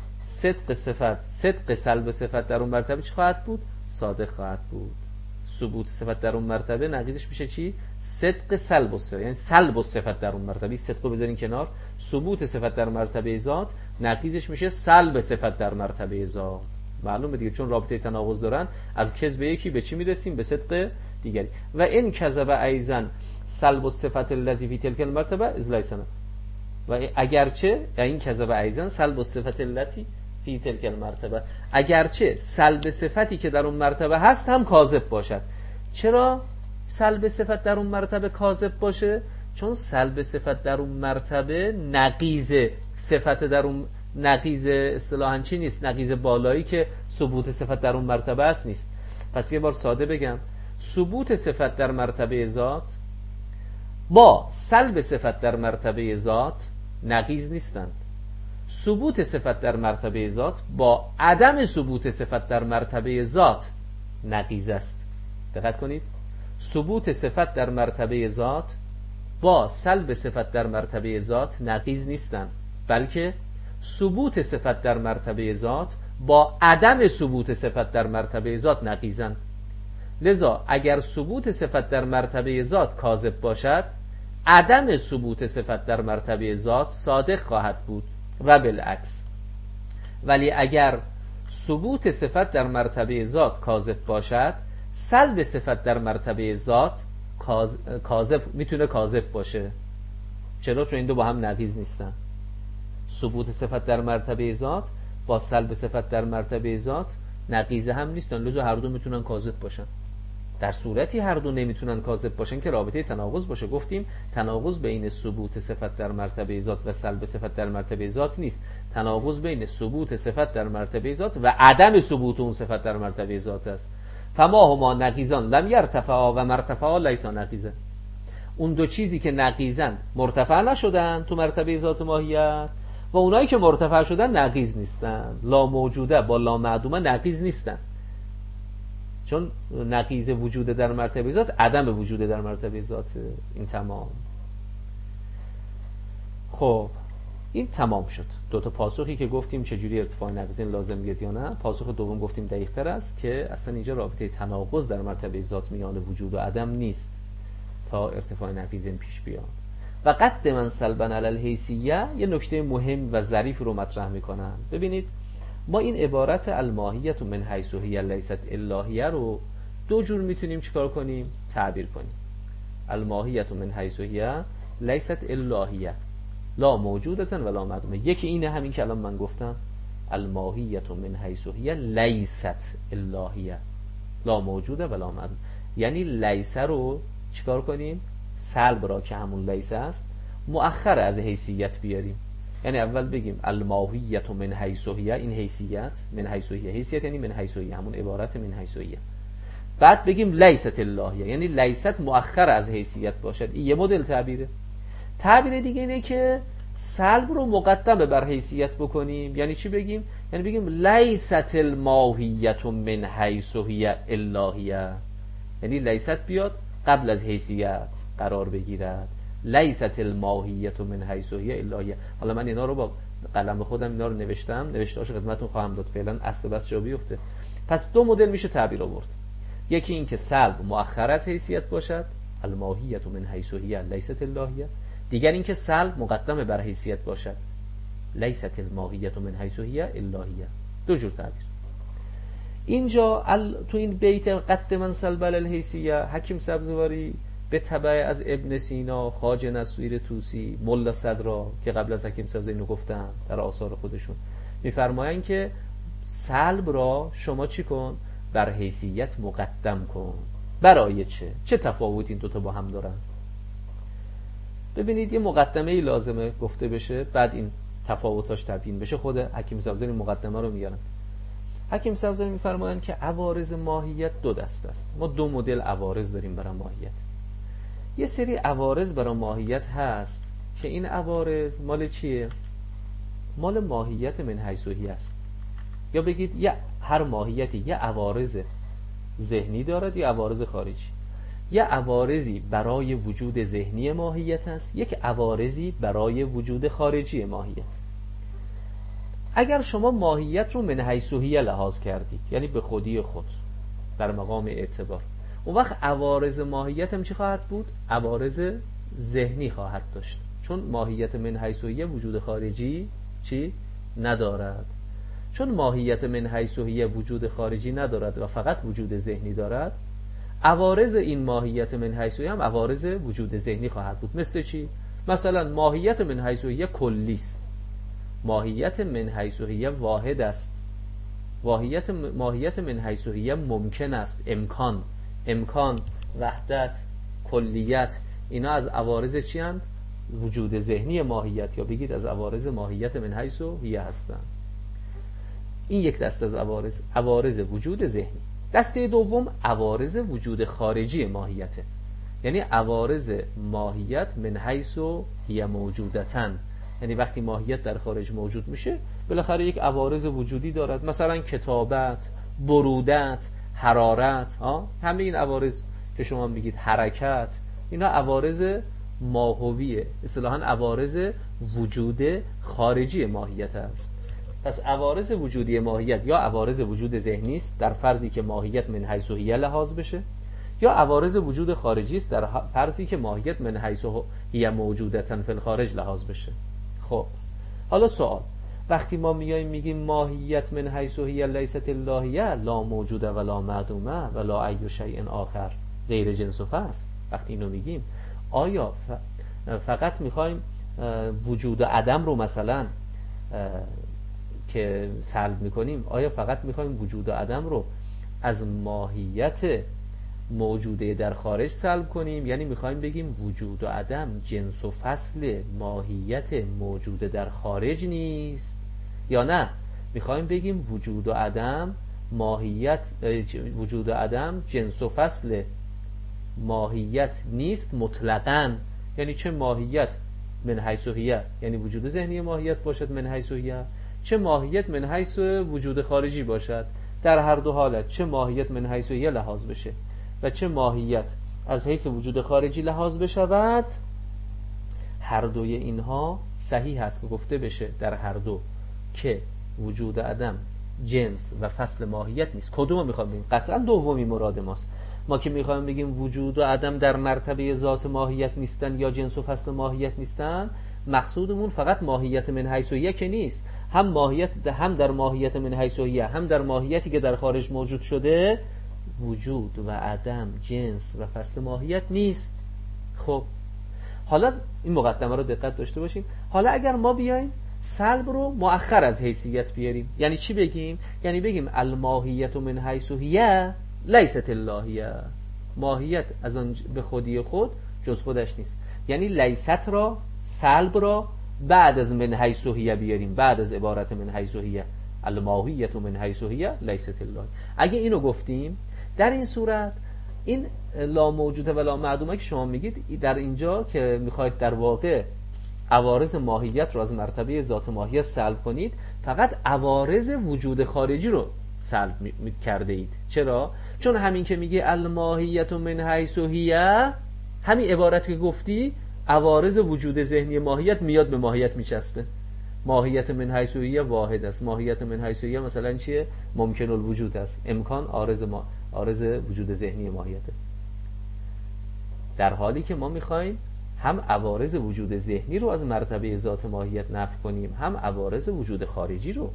صدق سلب صفت در اون مرتبه چی خواهد بود؟ صادق خواهد بود. ثبوت صفت در اون مرتبه نقیضش میشه چی؟ صدق سلب صفت، یعنی سلب صفت در اون مرتبه. صدق رو بذارین کنار، ثبوت صفت در مرتبه ذات نقیضش میشه سلب صفت در مرتبه ذات. معلومه دیگه، چون رابطه تناقض دارن، از کذب یکی به چی میرسیم؟ به صدق دیگری. و این کذب ایزن سلب صفت الذی فی تلک المرتبه از لیسن، و اگرچه این کذب ایزن سلب صفت التي فی تلک المرتبه، اگرچه سلب صفتی که در اون مرتبه هست هم کاذب باشد. چرا سلب صفت در اون مرتبه کاذب باشه؟ چون سلب صفت در اون مرتبه نقیض صفت در اون، نقیض اصطلاحاً چی نیست؟ نقیض بالایی که ثبوت صفت در اون مرتبه است نیست. پس یه بار ساده بگم، ثبوت صفت در مرتبه ذات با سلب صفت در مرتبه ذات نقیض نیستند. ثبوت صفت در مرتبه ذات با عدم ثبوت صفت در مرتبه ذات نقیض است. دقت کنید، ثبوت صفت در مرتبه ذات با سلب صفت در مرتبه ذات نقیض نیستند، بلکه ثبوت صفت در مرتبه ذات با عدم ثبوت صفت در مرتبه ذات نقیضند. لذا اگر ثبوت صفت در مرتبه ذات کاذب باشد، عدم ثبوت صفت در مرتبه ذات صادق خواهد بود و بالعکس. ولی اگر ثبوت صفت در مرتبه ذات کاذب باشد، سلب صفت در مرتبه ذات کاذب میتونه کاذب باشه. چرا؟ چون این دو با هم نقیض نیستن. ثبوت صفت در مرتبه ذات با سلب صفت در مرتبه ذات نقیض هم نیستن، لذا هر دو میتونن کاذب باشن. در صورتی هر دو نمیتونن کاذب باشن که رابطه تناقض باشه. گفتیم تناقض بین ثبوت صفت در مرتبه ذات و سلب صفت در مرتبه ذات نیست، تناقض بین ثبوت صفت در مرتبه ذات و عدم ثبوت اون صفت در مرتبه ذات است. فما هما نقیضان لم یرتفعا و مرتفعا لیسا نقیضا. اون دو چیزی که نقیضن مرتفع نشدن تو مرتبه ذات ماهیت، و اونایی که مرتفع شدن نقیض نیستن. لا موجوده با لا معدومه نقیض نیستن، چون نقیض وجود در مرتبه ذات عدم وجود در مرتبه ذات. این تمام. خب این تمام شد. دو تا پاسخی که گفتیم چجوری ارتفاع نقیضین لازم بیاد یا نه. پاسخ دوم گفتیم دقیق تر است که اصلا اینجا رابطه تناقض در مرتبه ذات میان وجود و عدم نیست تا ارتفاع نقیضین پیش بیاد. و قد من سلبن علی الحیثیه یه نکته مهم و ظریف رو مطرح میکنن. ببینید، ما این عبارت الماهیت من حیث هی لیست الهیه رو دو جور میتونیم چیکار کنیم؟ تعبیر کنیم. الماهیت من حیث هی لیست الهیه لا موجودتن ولا معدومه. یکی اینه، همین که الان من گفتم، الماهیت من حیث هی لیست الهیه لا موجوده ولا معدومه. یعنی لیسه رو چیکار کنیم؟ سلب را که همون لیسه است مؤخر از حیثیت بیاریم. یعنی اول بگیم الماهیت من حیث هی، این حیثیت من حیث هی، حیثیت یعنی من حیث هی، همون عبارت من حیث هی. بعد بگیم لیست الهیه، یعنی لیست مؤخر از حیثیت باشد. این یه مدل تعبیره. تعبیر دیگه اینه که سلب رو مقدم بر حیثیت بکنیم. یعنی چی بگیم؟ یعنی بگیم لیست الماهیت من حیث هی الهیه، یعنی لیست بیاد قبل از حیثیت قرار بگیرد لیست الماهیت من حیث هی الا هی. حالا من اینا رو با قلم خودم اینا رو نوشته‌اش خدمتتون خواهم داد، فعلا اصل بس جا بیفته. پس دو مدل میشه تعبیر آورد. یکی این که سلب مؤخر از حیثیت باشد، الماهیت من حیث هی لیست اللهیه. دیگر این که سلب مقدم بر حیثیت باشد، لیست الماهیت من حیث هی اللهیه. دو جور تعبیر. اینجا تو این بیت قد من سلب الحیثیه، حکیم سبزواری به تبع از ابن سینا، خواجه نصیر طوسی، ملا صدرا که قبل از حکیم سبزواری اینو گفتن در آثار خودشون، میفرمایند که سلب را شما چی کن؟ بر حیثیت مقدم کن. برای چه تفاوت این دوتا با هم دارن؟ ببینید یه مقدمه ای لازمه گفته بشه، بعد این تفاوتاش تبیین بشه. خود حکیم سبزواری مقدمه رو میارن. حکیم سبزواری میفرمایند که عوارض ماهیت دو دسته است. ما دو مدل عوارض داریم برای ماهیت. یه سری عوارض برای ماهیت هست که این عوارض مال چیه؟ مال ماهیت من حیث هی است. یا بگید هر ماهیتی یه عوارض ذهنی دارد، یه عوارض خارجی. یه عوارضی برای وجود ذهنی ماهیت است، یک عوارضی برای وجود خارجی ماهیت. اگر شما ماهیت رو من حیث هی لحاظ کردید، یعنی به خودی خود در مقام اعتبار، اون وقت عوارض ماهیت هم چی خواهد بود؟ عوارض ذهنی خواهد داشت، چون ماهیت من حیث هی وجود خارجی چی ندارد. چون ماهیت من حیث هی وجود خارجی ندارد و فقط وجود ذهنی دارد، عوارض این ماهیت من حیث هی هم عوارض وجود ذهنی خواهد بود. مثل چی؟ مثلا ماهیت من حیث هی کلی است، ماهیت من حیث هی واحد است، ماهیت من حیث هی ممکن است، امکان، وحدت، کلیت، اینا از عوارض چی هستند؟ وجود ذهنی ماهیت، یا بگید از عوارض ماهیت من حیث هی هستند. این یک دسته از عوارض وجود ذهنی. دسته دوم عوارض وجود خارجی ماهیته، یعنی عوارض ماهیت من حیث هی موجودتن، یعنی وقتی ماهیت در خارج موجود میشه بالاخره یک عوارض وجودی دارد، مثلا کتابت، برودت، حرارت، همه این عوارض که شما میگید حرکت، اینا عوارض ماهویه، اصطلاحاً عوارض وجود خارجی ماهیت است. پس عوارض وجودی ماهیت یا عوارض وجود ذهنی است در فرضی که ماهیت من حیث هی لحاظ بشه، یا عوارض وجود خارجی است در فرضی که ماهیت من حیث هی موجودتن فی الخارج لحاظ بشه. خب حالا سوال، وقتی ما میگیم ماهیت من حیث هی لیست اللهیه، لا موجوده و لا معدومه و لا ای شیء آخر غیر جنس و فصل، وقتی اینو میگیم آیا فقط میخوایم وجود و عدم رو مثلا که سلب میکنیم، آیا فقط میخوایم وجود و عدم رو از ماهیت موجوده در خارج سلب کنیم، یعنی میخوایم بگیم وجود و عدم جنس و فصل ماهیت موجوده در خارج نیست، یا نه میخوایم بگیم وجود و عدم وجود و عدم جنس و فصل ماهیت نیست مطلقاً، یعنی چه ماهیت من حیث هی یعنی وجود ذهنی ماهیت باشد من حیث هی، چه ماهیت من حیث وجود خارجی باشد، در هر دو حالت چه ماهیت من حیث هی لحاظ بشه و چه ماهیت از حیث وجود خارجی لحاظ بشود، هر دوی اینها صحیح هست که گفته بشه در هر دو که وجود عدم جنس و فصل ماهیت نیست. کدوم میخوام بگیم؟ قطعا دومی مراد ماست. ما که میخوایم بگیم وجود و عدم در مرتبه ذات ماهیت نیستن یا جنس و فصل ماهیت نیستن، مقصودمون فقط ماهیت من حیث هی که نیست، هم در ماهیت من حیث هی هم در ماهیتی که در خارج موجود شده وجود و عدم جنس و فصل ماهیت نیست. خب حالا این مقدمه رو دقت داشته باشیم. حالا اگر ما بیایم سلب رو مؤخر از حیثیت بیاریم، یعنی چی بگیم؟ یعنی بگیم الماهیت من حیث هی لیست اللهیه، ماهیت از آن به خودی خود جز خودش نیست، یعنی لیست را، سلب را بعد از من حیث هی بیاریم، بعد از عبارت من حیث هی، الماهیت من حیث هی لیست الله. اگه اینو گفتیم در این صورت این لا موجوده و لا معدومه که شما میگید در اینجا که میخواید در واقع عوارض ماهیت رو از مرتبه ذات ماهیت سلب کنید، فقط عوارض وجود خارجی رو سلب کرده اید. چرا؟ چون همین که میگه الماهیت من حیث هی، همین عبارت که گفتی عوارض وجود ذهنی ماهیت میاد به ماهیت میچسبه. ماهیت من حیث هی واحد است. ماهیت من حیث هی مثلا چیه؟ ممکن الوجود است. امکان عارض وجود ذهنی ماهیته. در حالی که ما میخوایم هم عوارض وجود ذهنی رو از مرتبه ذات ماهیت نفی کنیم، هم عوارض وجود خارجی رو.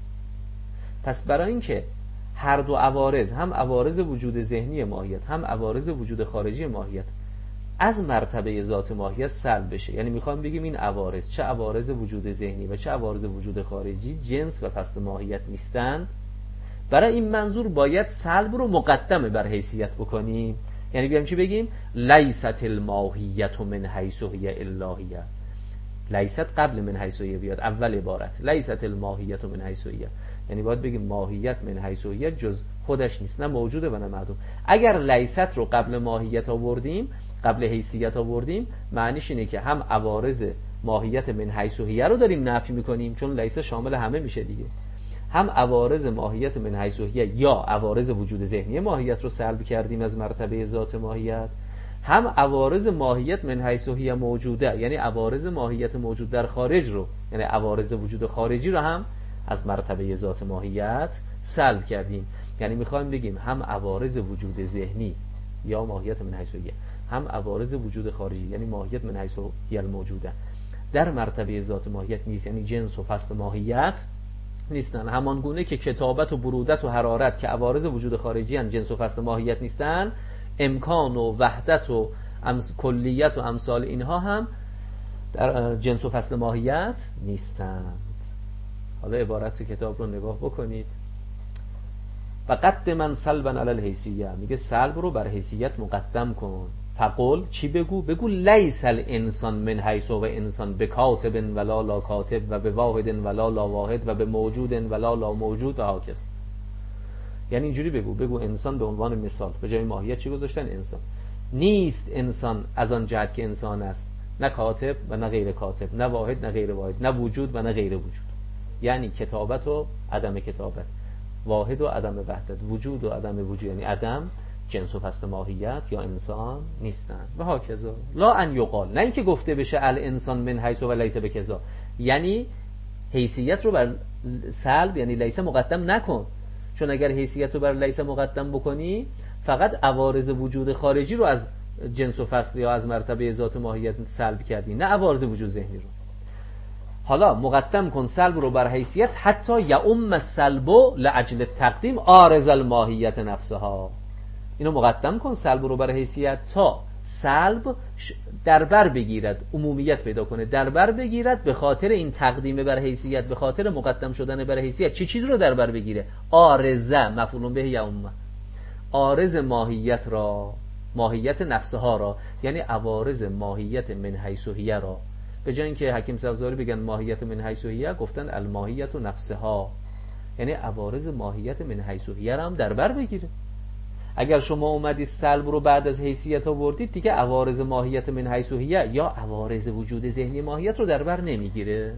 پس برای اینکه هر دو عوارض، هم عوارض وجود ذهنی ماهیت هم عوارض وجود خارجی ماهیت، از مرتبه ذات ماهیت سلب بشه، یعنی میخوام بگیم این عوارض، چه عوارض وجود ذهنی و چه عوارض وجود خارجی، جنس و فصل ماهیت نیستند، برای این منظور باید سلب رو مقدمه بر حیثیت بکنیم. یعنی بیام چی بگیم؟ لیست الماهیت من حیث هی الا هی. لیست قبل من حیث هی بیاد، اول عبارت لیست الماهیت من حیث هی، یعنی باید بگیم ماهیت من حیث هی جز خودش نیست، نه موجوده و نه معدوم. اگر لیست رو قبل ماهیت آوردیم، قبل حیثیت آوردیم، معنیش اینه که هم عوارض ماهیت من حیث هی رو داریم نفی میکنیم، چون لیست شامل همه میشه دیگه، هم عوارض ماهیت من حیث هی یا عوارض وجود ذهنی ماهیت رو سلب کردیم از مرتبه ذات ماهیت، هم عوارض ماهیت من حیث هی موجوده، یعنی عوارض ماهیت موجود در خارج رو، یعنی عوارض وجود خارجی رو هم از مرتبه ذات ماهیت سلب کردیم. یعنی میخوایم بگیم هم عوارض وجود ذهنی یا ماهیت من حیث هی، هم عوارض وجود خارجی یعنی ماهیت من حیث هی الموجوده در مرتبه ذات ماهیت نیست، یعنی جنس و فصل ماهیت نیستن. همان گونه که کتابت و برودت و حرارت که عوارض وجود خارجی ان، جنس و فصل ماهیت نیستن، امکان و وحدت و کلیت و امثال اینها هم در جنس و فصل ماهیت نیستند. حالا عبارت کتاب رو نگاه بکنید. و قدم سلبا علی الحیثیه، میگه سلب رو بر حیثیت مقدم کن. فقل، چی بگو؟ بگو لیس الانسان من حیث و انسان بکاتب ولا لا کاتب و بواحد ولا لا واحد و بموجود ولا لا موجود و هاکذا. یعنی اینجوری بگو انسان به عنوان مثال، به جای ماهیت چی گذاشتن؟ انسان. نیست انسان از آن جهت که انسان است، نه کاتب و نه غیر کاتب، نه واحد نه غیر واحد، نه وجود و نه غیر وجود. یعنی کتابت و عدم کتابت، واحد و عدم وحدت، وجود و عدم وجود، یعنی عدم جنس و فصل ماهیت یا انسان نیستن و هاکذا. لا ان یقال، نه اینکه گفته بشه الانسان من حیث و لیس بکذا، یعنی حیثیت رو بر سلب یعنی لیس مقدم نکن، چون اگر حیثیت رو بر لیس مقدم بکنی فقط عوارض وجود خارجی رو از جنس و فصل یا از مرتبه ذات ماهیت سلب کردی، نه عوارض وجود ذهنی رو. حالا مقدم کن سلب رو بر حیثیت حتی یعم السلب لاجل التقدیم عارض الماهیت نفسها. اینو مقدم کن سلب رو بر حیثیت تا سلب دربر بگیرد، عمومیت پیدا کنه، دربر بگیرد به خاطر این تقدیم بر حیثیت، به خاطر مقدم شدن بر حیثیت. چه چیز رو دربر بگیره؟ عارضه، مفعول به یعم، عارض ماهیت را، ماهیت نفسها را، یعنی عوارض ماهیت من حیث هی را. به جای اینکه حکیم سبزواری بگن ماهیت من حیث هی، گفتن الماهیت و نفسها، یعنی عوارض ماهیت من حیث هی را هم دربر بگیره. اگر شما اومدید سلب رو بعد از حیثیت آوردید، دیگه عوارض ماهیت من حیث هی یا عوارض وجود ذهنی ماهیت رو دربر نمیگیره.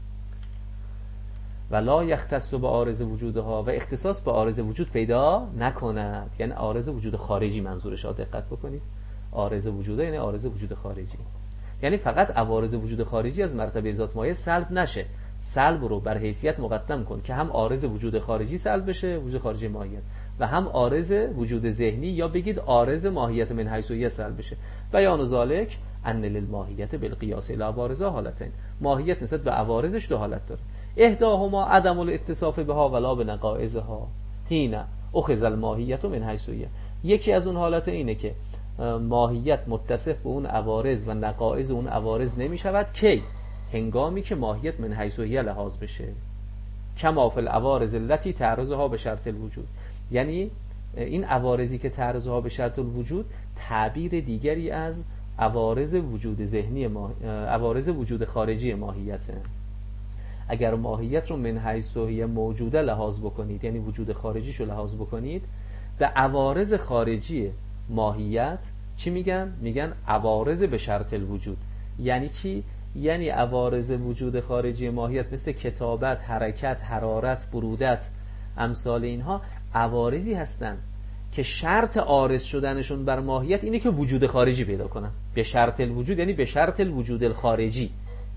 ولا یختص به عارض وجودها، و اختصاص به عارض وجود پیدا نکند، یعنی عارض وجود خارجی منظورش. دقت بکنید، عارض وجود یعنی عارض وجود خارجی، یعنی فقط عوارض وجود خارجی از مرتبه ذات مایه سلب نشه. سلب رو بر حیثیت مقدم کن که هم عارض وجود خارجی سلب بشه، وجود خارجی ماهیت، و هم عارض وجود ذهنی یا بگید عارض ماهیت من حیث هی سلب بشه. بیان ذالک ان للماهیت بالقیاس الی عوارضها حالتین، ماهیت نسبت به عوارضش دو حالت داره. احداهما عدم الاتصاف بها ولا بنقائضها حین اخذ الماهیت من حیث هی. یکی از اون حالت اینه که ماهیت متصف به اون عوارض و نقائض اون عوارض نمی شود. کی؟ هنگامی که ماهیت من حیث هی لحاظ بشه. کما فی العوارض التي تعرضها به شرط الوجود، یعنی این عوارضی که تعرضها به شرط الوجود تعبیر دیگری از عوارض وجود ذهنی عوارض وجود خارجی ماهیته. اگر ماهیت رو من حیث هی موجوده لحاظ بکنید، یعنی وجود خارجیش رو لحاظ بکنید، به عوارض خارجی ماهیت چی میگن؟ میگن عوارض به شرط الوجود. یعنی چی؟ یعنی عوارض وجود خارجی ماهیت مثل کتابت، حرکت، حرارت، برودت، امثال اینها عوارضی هستند که شرط عارض شدنشون بر ماهیت اینه که وجود خارجی پیدا کنن. به شرط الوجود یعنی به شرط الوجود الخارجی.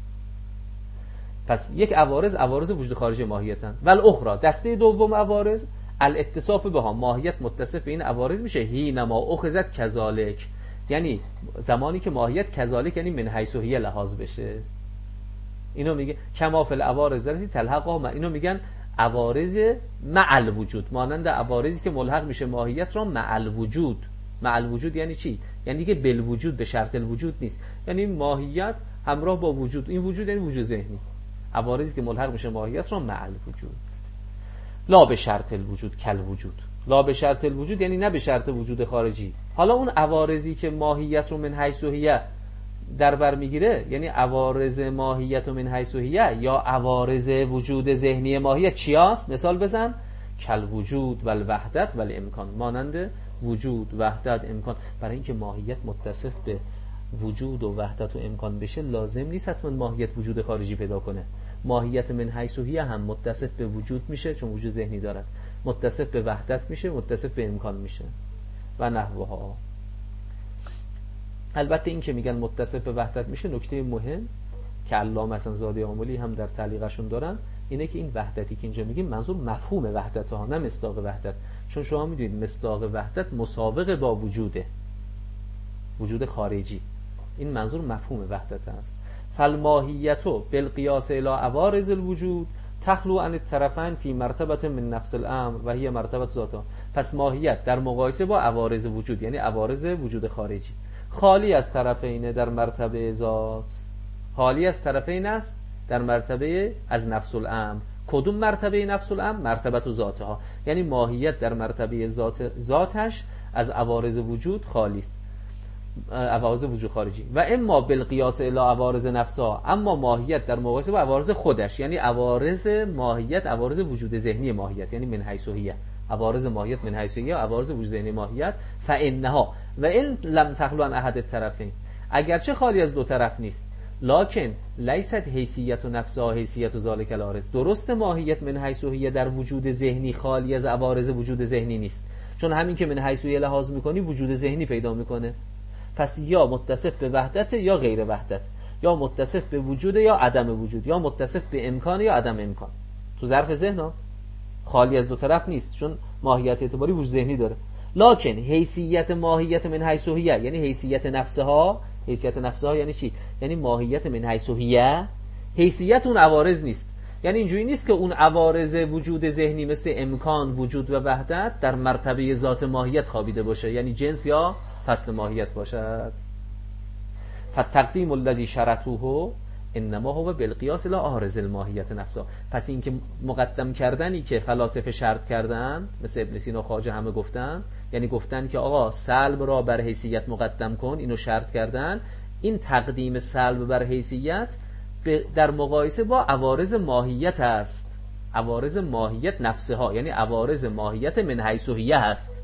پس یک عوارض وجود خارجی ماهیتن. والاخرى دسته دوم عوارض الاتصاف بها، ماهیت متصف به این عوارض میشه حینما اخذت کذالک، یعنی زمانی که ماهیت کذالک یعنی من حیث هی لحاظ بشه. اینو میگه کما فی العوارض التي تلحقها، اینو میگن عوارض مع الوجود، مانند عوارضی که ملحق میشه ماهیت را مع الوجود. مع الوجود یعنی چی؟ یعنی دیگه بالوجود، به شرط الوجود نیست، یعنی ماهیت همراه با وجود. این وجود یعنی وجود ذهنی. عوارضی که ملحق میشه ماهیت را مع الوجود، لا به شرط الوجود کل وجود. لا به شرط الوجود یعنی نه به شرط وجود خارجی. حالا اون عوارضی که ماهیت رو من حیث هی در بر میگیره، یعنی عوارض ماهیت و من حیث هی یا عوارض وجود ذهنی ماهیت چی هست؟ مثال بزن. کل وجود و الوحدت و الامکان، مانند وجود، وحدت، امکان. برای اینکه ماهیت متصف به وجود و وحدت و امکان بشه لازم نیست حتما ماهیت وجود خارجی پیدا کنه. ماهیت من حیث هی هم متصف به وجود میشه چون وجود ذهنی دارد، متصف به وحدت میشه، متصف به امکان میشه و نحوها. البته این که میگن متصف به وحدت میشه، نکته مهم که علامه حسن زاده آملی هم در تعلیقشون دارن اینه که این وحدتی که اینجا میگیم منظور مفهوم وحدت ها، نه مصداق وحدت. چون شما میدونید مصداق وحدت مسابقه با وجوده، وجود خارجی. این منظور مفهوم وحدت است. فالماهیتو بالقیاس الی عوارض الوجود تخلو عن الطرفین فی مرتبه من نفس الامر و هی مرتبه ذاتها. پس ماهیت در مقایسه با عوارض وجود یعنی عوارض وجود خارجی خالی از طرفین در مرتبه ذات، خالی از طرفین است در مرتبه از نفس الامر. کدوم مرتبه نفس الامر؟ مرتبه ذاتها، یعنی ماهیت در مرتبه ذاتش از عوارض وجود خالی است، عوارض وجود خارجی. و اما بالقیاس الی عوارض نفسها، اما ماهیت در مقایسه با عوارض خودش، یعنی عوارض ماهیت، عوارض وجود ذهنی ماهیت یعنی من حیث هی، عوارض ماهیت من حیث هی و عوارض وجود ذهنی ماهیت. فانها و ان لم تخلو عن احد الطرفین، اگرچه خالی از دو طرف نیست، لکن لیست حیثیت و نفسها حیثیت و ذالک العارض. درست ماهیت من حیث هی در وجود ذهنی خالی از عوارض وجود ذهنی نیست، چون همین که من حیث هی لحاظ میکنی وجود ذهنی پیدا میکنه. پس یا متصف به وحدت یا غیر وحدت، یا متصف به وجود یا عدم وجود، یا متصف به امکان یا عدم امکان. تو ظرف ذهن خالی از دو طرف نیست، چون ماهیت اعتباری وجود ذهنی داره. لکن حیثیت ماهیت من حیث هی یعنی حیثیت نفسها. حیثیت نفسها یعنی چی؟ یعنی ماهیت من حیث هی حیثیت اون عوارض نیست. یعنی اینجوری نیست که اون عوارض وجود ذهنی مثل امکان، وجود و وحدت در مرتبه ذات ماهیت خوابیده باشه، یعنی جنس یا فصل ماهیت باشد. فتقدیم الذی شرطوه انما هو بالقیاس الی عارض الماهیت نفسها. پس این که مقدم کردنی که فلاسفه شرط کردن، مثل ابن سینا و خواجه همه گفتن، یعنی گفتن که آقا سلب را بر حیثیت مقدم کن، اینو شرط کردن. این تقدیم سلب بر حیثیت در مقایسه با عوارض ماهیت است. عوارض ماهیت نفسها یعنی عوارض ماهیت من حیث هی هست.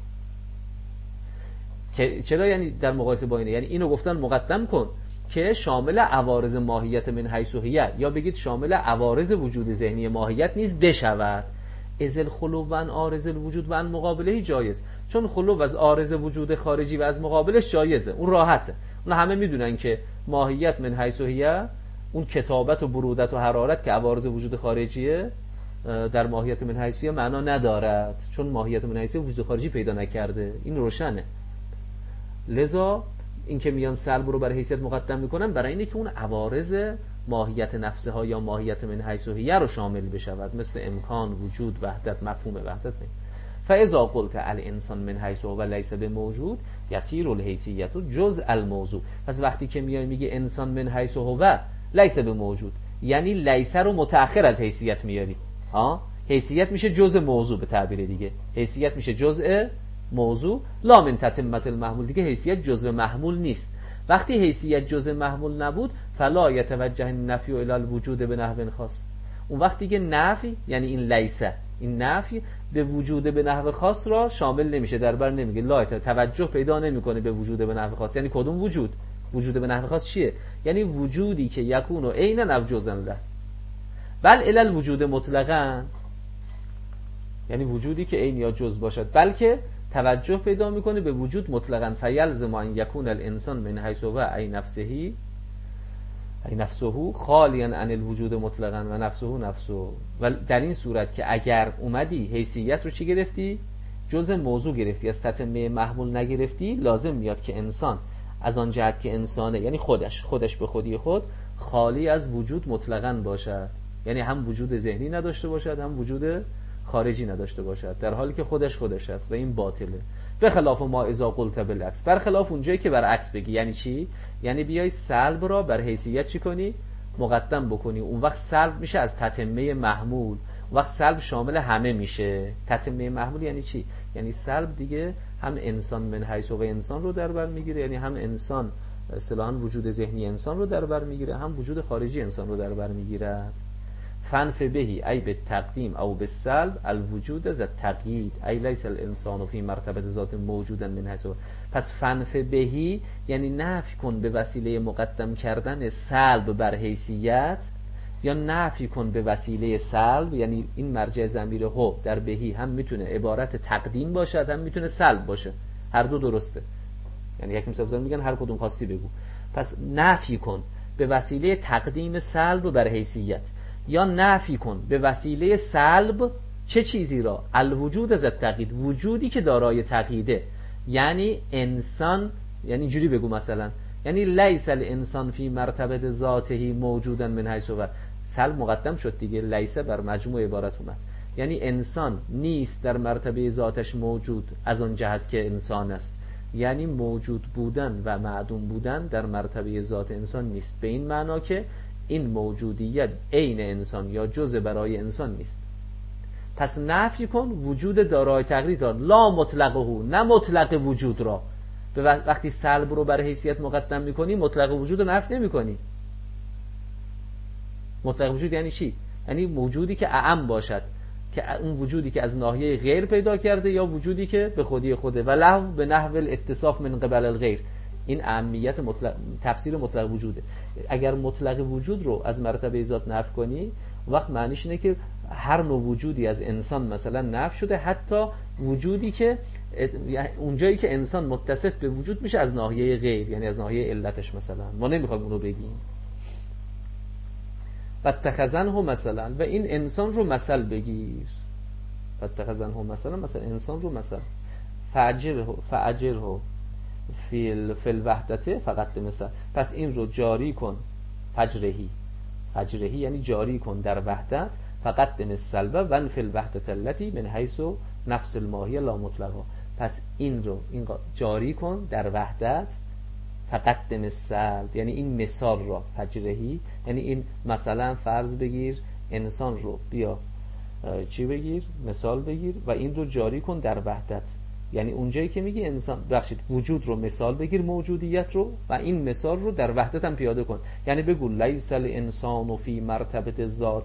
چرا یعنی در مقایسه با اینه؟ یعنی اینو گفتن مقدم کن که شامل عوارض ماهیت من حیث هی، یا بگید شامل عوارض وجود ذهنی ماهیت نیز بشود. ازل خلو و ان عارض الوجود و ان مقابله جایز، چون خلو از عارض وجود خارجی و از مقابلش جایزه، اون راحته. اون همه میدونن که ماهیت من حیث هی، اون کتابت و برودت و حرارت که عوارض وجود خارجیه در ماهیت من حیث هی معنا ندارد، چون ماهیت من حیث هی وجود خارجی پیدا نکرده. این روشنه. لذا این که میان سلب رو برای حیثیت مقدم میکنن برای اینه که اون عوارض ماهیت نفسها یا ماهیت من حیث هی رو شامل بشود، مثل امکان، وجود، وحدت، مفهوم وحدت. فاذا قلت الانسان من حیث هو لیس بموجود یسیر الحیثیت جزء الموضوع. پس وقتی که میگه انسان من حیث هو لیس بموجود، یعنی لیس رو متأخر از حیثیت میاری. حیثیت میشه جزء موضوع، به تعبیر دیگه حیثیت میشه جزء موضوع. لا من تتمت المحمول، دیگه حیثیت جزء محمول نیست. وقتی حیثیت جزء محمول نبود فلا یتوجه النفی الی الوجود به نحو خاص. اون وقتی که نفی یعنی این لیسه، این نفی به وجود به نحو خاص را شامل نمیشه، در بر نمیگه، لا توجه پیدا نمیکنه به وجود به نحو خاص. یعنی کدوم وجود؟ وجود به نحو خاص چیه؟ یعنی وجودی که یکون عینا او جزءا له. بل الی الوجود مطلقاً، یعنی وجودی که عین یا جز باشد، بلکه توجه پیدا میکنه به وجود مطلقاً. فیلزم ان یکون الانسان من حیث هو ای نفسه خالیا عن الوجود مطلقاً و نفسه نفسه. و در این صورت که اگر اومدی حیثیت رو چی گرفتی؟ جز موضوع گرفتی، از تتمه محمول نگرفتی، لازم میاد که انسان از آن جهت که انسانه، یعنی خودش به خودی خود خالی از وجود مطلقاً باشد، یعنی هم وجود ذهنی نداشته باشد هم وجود خارجی نداشته باشد، در حالی که خودش است و این باطله. به خلاف ما اذا قلت بالعکس، برخلاف اونجایی که برعکس بگی. یعنی چی؟ یعنی بیای سلب را بر حیثیت چی کنی؟ مقدم بکنی. اون وقت سلب میشه از تتمه محمول، اون وقت سلب شامل همه میشه. تتمه محمول یعنی چی؟ یعنی سلب دیگه هم انسان من حیث و انسان رو در بر میگیره، یعنی هم انسان اصطلاحاً وجود ذهنی انسان رو در بر میگیره، هم وجود خارجی انسان رو در بر میگیرد. فنف بهی ای به تقدیم او به سلب الوجود ز تقیید ای لیس الانسان فی مرتبه ذات موجودا من حیث. پس فنف بهی یعنی نفی کن به وسیله مقدم کردن سلب بر حیثیت، یا نفی کن به وسیله سلب، یعنی این مرجع ضمیر هو در بهی هم میتونه عبارت تقدیم باشد هم میتونه سلب باشه، هر دو درسته. یعنی یکی مثلا میگن هر کدوم خواستی بگو. پس نفی کن به وسیله تقدیم سلب بر حیثیت، یا نفی کن به وسیله سلب چه چیزی را؟ الوجود از تقیید، وجودی که دارای تقییده. یعنی انسان، یعنی جوری بگو مثلا، یعنی لیس الانسان فی مرتبه ذاته موجودا من حیث هو. سلب مقدم شد دیگه، لیس بر مجموع عبارت اومد. یعنی انسان نیست در مرتبه ذاتش موجود از آن جهت که انسان است، یعنی موجود بودن و معدوم بودن در مرتبه ذات انسان نیست، به این معنا که این موجودیت عین انسان یا جزء برای انسان نیست. پس نفی کن وجود دارای تقیید را، لا مطلقه، نه مطلق وجود را. به وقتی سلب رو بر حیثیت مقدم میکنی مطلق وجود رو نفی نمیکنی. مطلق وجود یعنی چی؟ یعنی وجودی که اعم باشد، که اون وجودی که از ناحیه غیر پیدا کرده یا وجودی که به خودی خوده. و له به نحو الاتصاف من قبل الغیر، این اهمیت مطلق، تفسیر مطلق وجوده. اگر مطلق وجود رو از مرتبه ذات نفی کنی، وقت معنیش اینه که هر نوع وجودی از انسان مثلا نفی شده، حتی وجودی که اونجایی که انسان متصف به وجود میشه از ناحیه غیر، یعنی از ناحیه علتش مثلا، ما نمیخوایم اونو بگیم. فاتخذنه مثلا، و این انسان رو مثل بگیر. فاتخذنه مثلا انسان رو مثل. فاجره فی الوحدت فقط مثل. پس این رو جاری کن، فجرهی یعنی جاری کن در وحدت، فقط مثل و فی الوحدت التي من حیث نفس الماهیه لا مطلقه. پس این رو جاری کن در وحدت، فقط مثل یعنی این مثال را، فجرهی یعنی این مثلا فرض بگیر انسان رو، بیا چی بگیر؟ مثال بگیر و این رو جاری کن در وحدت. یعنی اونجایی که میگی انسان، بخشید وجود رو مثال بگیر، موجودیت رو، و این مثال رو در وحدت هم پیاده کن. یعنی بگو لیس الانسان فی مرتبه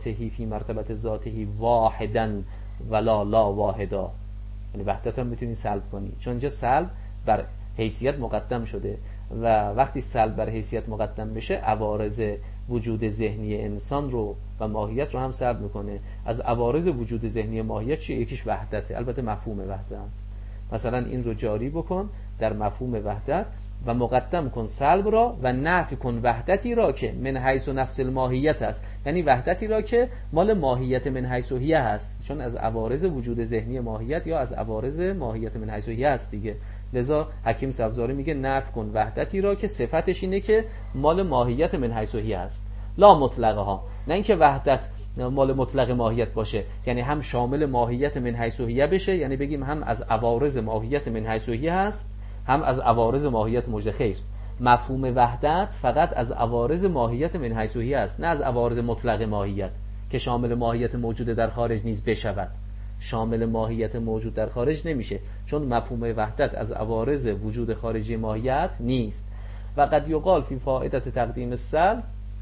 ذاته واحدا ولا لا واحدا. یعنی وحدت هم میتونی سلب کنی، چون اینجا سلب بر حیثیت مقدم شده و وقتی سلب بر حیثیت مقدم بشه عوارض وجود ذهنی انسان رو و ماهیت رو هم سلب میکنه. از عوارض وجود ذهنی ماهیت چیه؟ یکیش وحدته، البته مفهوم وحدت. مثلا این رو جاری بکن در مفهوم وحدت و مقدم کن سلب را و نفی کن وحدتی را که من حیث نفس الماهیت است، یعنی وحدتی را که مال ماهیت من حیث هی هست، چون از عوارض وجود ذهنی ماهیت یا از عوارض ماهیت من حیث هی هست دیگه. لذا حکیم سبزاری میگه نفی کن وحدتی را که صفتش اینه که مال ماهیت من حیث هی هست، لا مطلقه ها. نه اینکه وحدت مال مطلق ماهیت باشه، یعنی هم شامل ماهیت من حیث هی بشه، یعنی بگیم هم از عوارض ماهیت من حیث هی هست هم از عوارض ماهیت مجد خیر. مفهوم وحدت فقط از عوارض ماهیت من حیث هی است، نه از عوارض مطلق ماهیت که شامل ماهیت موجود در خارج نیز بشود. شامل ماهیت موجود در خارج نمیشه، چون مفهوم وحدت از عوارض وجود خارجی ماهیت نیست. و قد یقال فی فائده تقدیم السلب،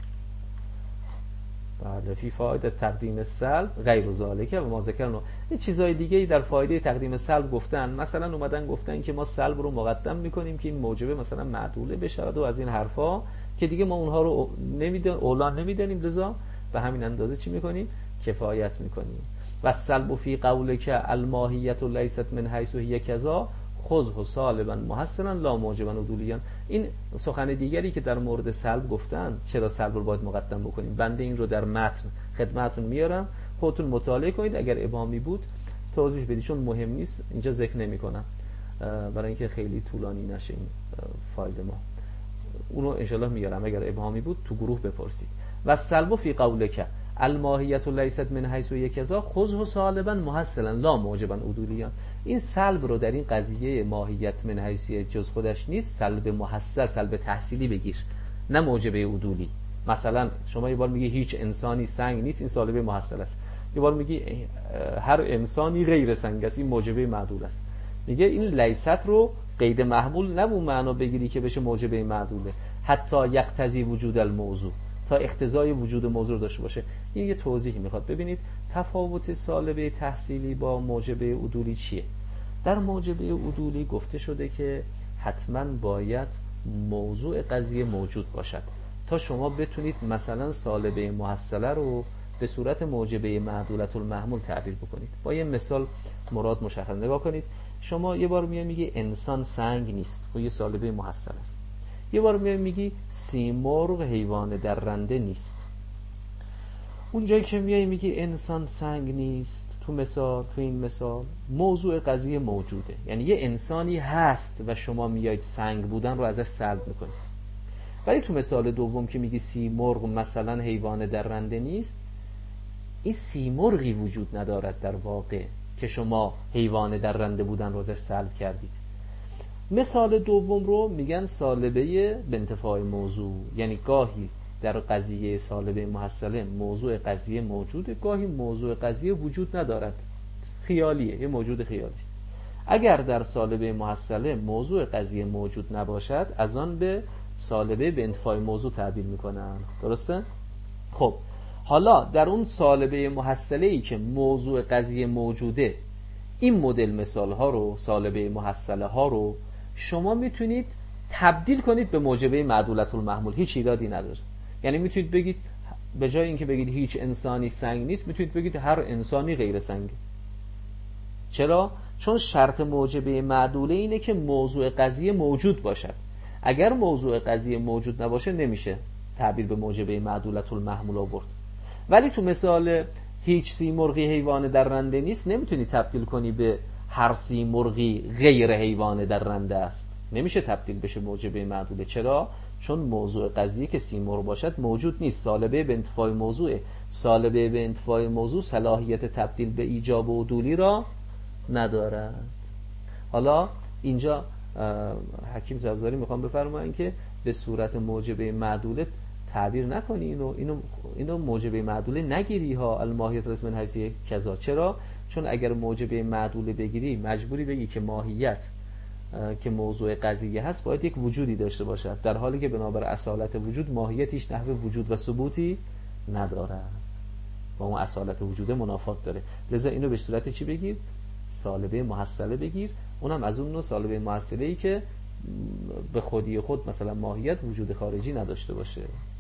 بله، فی فائده تقدیم السلب غیر ذالک و ما ذکرنا. یه چیزای دیگه ای در فایده تقدیم سلب گفتن، مثلا اومدن گفتن که ما سلب رو مقدم میکنیم که این موجبه مثلا معدوله بشود و از این حرفا که دیگه ما اونها رو اولان نمیدونیم، لذا به همین اندازه چی میکنیم؟ کفایت میکنیم. و سلب فی قولک الماهیت لیست من حیث هی کذا خذه سالبا محسنا لا موجبا عدولیا. این سخن دیگری که در مورد سلب گفتن، چرا سلب رو باید مقدم بکنیم، بنده این رو در متن خدمتتون میارم، خودتون مطالعه کنید، اگر ابهامی بود توضیح بدید، چون مهم نیست اینجا ذکر نمی‌کنم برای اینکه خیلی طولانی نشه این فایل ما. اونو انشالله میارم، اگر ابهامی بود تو گروه بپرسید. و سلب فی قولک الماهیت لیست من حیث یکذا خذه سالبا محسلا لا موجبا عدولیا. این سلب رو در این قضیه ماهیت من حیث جز خودش نیست، سلب محسل، سلب تحصیلی بگیر، نه موجب عدولی. مثلا شما یه بار میگی هیچ انسانی سنگ نیست، این سالب محسل است. یه بار میگی هر انسانی غیر سنگ است، این موجب معدول است. میگه این لیست رو قید محمول نه اون معنا بگیری که بشه موجب معدوله، حتی یقتضی وجود الموضوع، تا اقتضای وجود موضوع داشته باشه. این یه توضیح میخواد. ببینید تفاوت سالبه تحصیلی با موجب عدولی چیه؟ در موجب عدولی گفته شده که حتما باید موضوع قضیه موجود باشد تا شما بتونید مثلا سالبه محصله رو به صورت موجبه معدولة المحمول تعبیر بکنید. با یه مثال مراد مشخص. نگاه کنید، شما یه بار میگی انسان سنگ نیست، خب یه سالبه محصل است. یه بار میگی سیمرغ حیوان درنده نیست. اون جایی که میگی انسان سنگ نیست، تو این مثال موضوع قضیه موجوده، یعنی یه انسانی هست و شما میایید سنگ بودن رو ازش سلب میکنید. ولی تو مثال دوم که میگی سیمرغ مثلا حیوان درنده نیست، این سیمرغی وجود ندارد در واقع که شما حیوان درنده بودن رو ازش سلب کردید. مثال دوم رو میگن سالبه به انتفاع موضوع، یعنی گاهی در قضیه سالبه محصله موضوع قضیه موجوده، گاهی موضوع قضیه وجود ندارد، خیالیه، یه موجود خیالی است. اگر در سالبه محصله موضوع قضیه موجود نباشد، از آن به سالبه به انتفاع موضوع تعبیر میکنن. درسته؟ خب حالا در اون سالبه محصله‌ای که موضوع قضیه موجوده، این مدل مثال ها رو، سالبه محصله ها رو شما میتونید تبدیل کنید به موجبه معدولة المحمول، هیچ ایرادی نداره. یعنی میتونید بگید به جای اینکه بگید هیچ انسانی سنگ نیست، میتونید بگید هر انسانی غیر سنگه. چرا؟ چون شرط موجبه معدوله اینه که موضوع قضیه موجود باشد. اگر موضوع قضیه موجود نباشه نمیشه تعبیر به موجبه معدولة المحمول آورد. ولی تو مثال هیچ سیمرغی حیوان درنده نیست نمیتونی تبدیل کنی به هر سیمرغی غیر حیوان درنده است، نمیشه تبدیل بشه موجبه معدوله. چرا؟ چون موضوع قضیه که سیمرغ باشد موجود نیست، سالبه به انتفاع موضوعه. سالبه به انتفاع موضوع صلاحیت تبدیل به ایجاب و عدولی را ندارد. حالا اینجا حکیم زوزاری میخوام بفرمایند که به صورت موجبه معدوله تعبیر نکنی، اینو موجبه معدوله نگیری ها، الماهیت لیست من حیث کذا. چرا؟ چون اگر موجبه معدوله بگیری مجبوری بگی که ماهیت که موضوع قضیه هست باید یک وجودی داشته باشد، در حالی که بنابر اصالت وجود ماهیت هیچ نحو وجود و ثبوتی ندارد، با اون اصالت وجود منافات داره. لذا اینو به صورت چی بگیر؟ سالبه محصله بگیر. اونم از اون نوع سالبه محصله‌ای که به خودی خود مثلا ماهیت وجود خارجی نداشته باشه.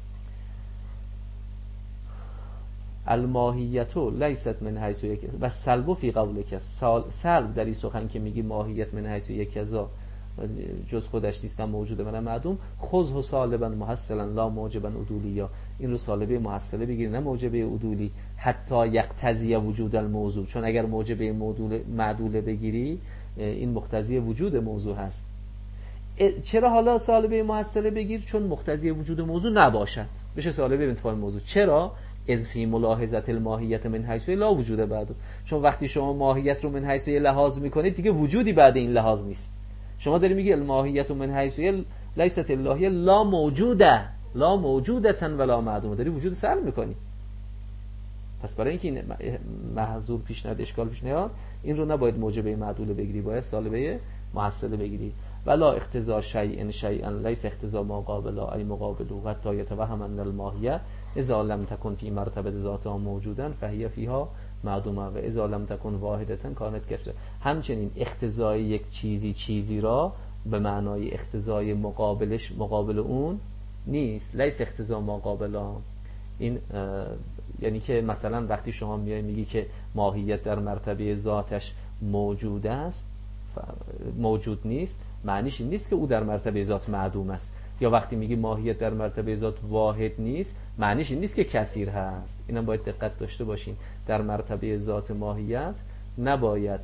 الماهیت لیست من حیث یک و سلب فی قولک، سلب در این سخن که میگی ماهیت من حیث یک کذا جز خودش نیست موجود من معدوم، خذه سالبا محصلا لا موجبا عدولیا. این رو سالبه محصله بگیر نه موجبه عدولی، حتی یقتضی وجود الموضوع، چون اگر موجبه معدوله بگیری این مقتضی وجود موضوع هست. چرا حالا سالبه محصله بگیر؟ چون مقتضی وجود موضوع نباشد بشه سالبه به انتفاع موضوع. چرا؟ از فی ملاحظه الماهیت من حیث لا وجود بعد، چون وقتی شما ماهیت رو من حیث لحاظ میکنید دیگه وجودی بعد این لحاظ نیست. شما داری میگی الماهیت من حیث لیست اللهیه لا موجوده، لا موجودتا ولا معدومه، داری وجود سلب میکنی. پس برای اینکه این محظور پیش نیاد، اشکال پیش نیاد، این رو نباید موجبه معدوله بگیری، باید سالبه محصله بگیری. ولا اقتضا شیئا لیس اقتضا ما قابل ای مقابل حتی یتوهم ان الماهیه اذا لم تكن فی مرتبه ذاتها موجودا فهی فیها معدومه و اذا لم تكن واحدة کانت کسره. همچنین اقتضای یک چیزی را به معنای اقتضای مقابلش مقابل اون نیست. لیس اقتضا ما قابل، این یعنی که مثلا وقتی شما میای میگی که ماهیت در مرتبه ذاتش موجود است، موجود نیست، معنیش این نیست که او در مرتبه ذات معدوم است. یا وقتی میگی ماهیت در مرتبه ذات واحد نیست، معنیش این نیست که کثیر هست. اینم باید دقت داشته باشین. در مرتبه ذات ماهیت نباید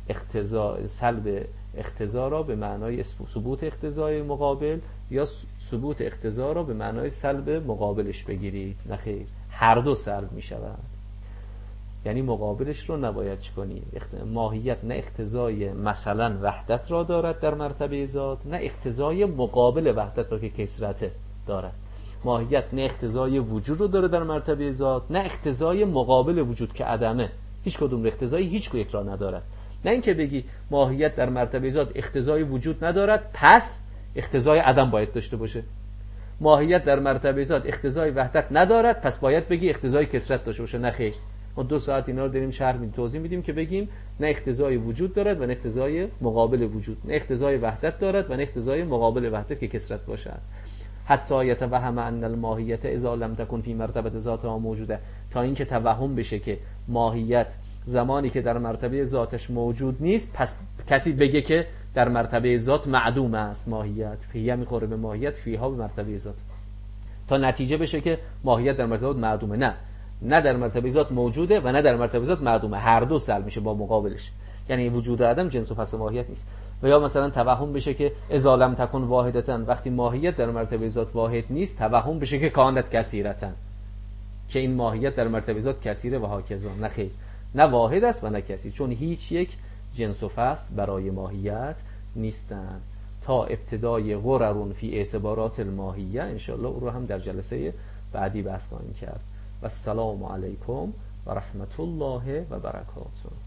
سلب اقتضا را به معنای ثبوت اقتضای مقابل یا ثبوت اقتضا را به معنای سلب مقابلش بگیرید. نه خیر، هر دو سلب می شود. یعنی مقابلش رو نباید چی کنی. ماهیت نه اقتضای مثلا وحدت را دارد در مرتبه ذات، نه اقتضای مقابل وحدت را که کثرت دارد. ماهیت نه اقتضای وجود رو داره در مرتبه ذات، نه اقتضای مقابل وجود که عدمه. هیچ کدوم اقتضایی هیچ یک را ندارد. نه اینکه بگی ماهیت در مرتبه ذات اقتضای وجود ندارد پس اقتضای عدم باید داشته باشه. ماهیت در مرتبه ذات اقتضای وحدت ندارد پس باید بگی اقتضای کثرت داشته باشه. نه خیر. ما 2 ساعت اینا رو داریم توضیح میدیم که بگیم نه اقتضای وجود دارد و نه اقتضای مقابل وجود، نه اقتضای وحدت دارد و نه اقتضای مقابل وحدت که کثرت باشد. حتی یتوهم ان الماهیت اذا لم تکن فی مرتبه ذاتها موجوده، تا اینکه توهم بشه که ماهیت زمانی که در مرتبه ذاتش موجود نیست پس کسی بگه که در مرتبه ذات معدوم است. ماهیت فیه میخوره به ماهیت، فیها به مرتبه ذات، تا نتیجه بشه که ماهیت در مرتبه ذات معدومه. نه در مرتبه ذات موجوده و نه در مرتبه ذات معدومه، هر دو سلب میشه با مقابلش. یعنی وجود عدم جنس و فصل ماهیت نیست. و یا مثلا توهم بشه که اذا لم تکن واحدتن، وقتی ماهیت در مرتبه ذات واحد نیست توهم بشه که کانت کثیرتن، که این ماهیت در مرتبه ذات کثیره و هاکذا. نه خیر، نه واحد است و نه کثیر، چون هیچ یک جنس و فصل برای ماهیت نیستند. تا ابتدای غررون فی اعتبارات الماهیه، انشاءالله او رو هم در جلسه بعدی بحث خواهیم کرد. و السلام علیکم و رحمت الله و برکاته.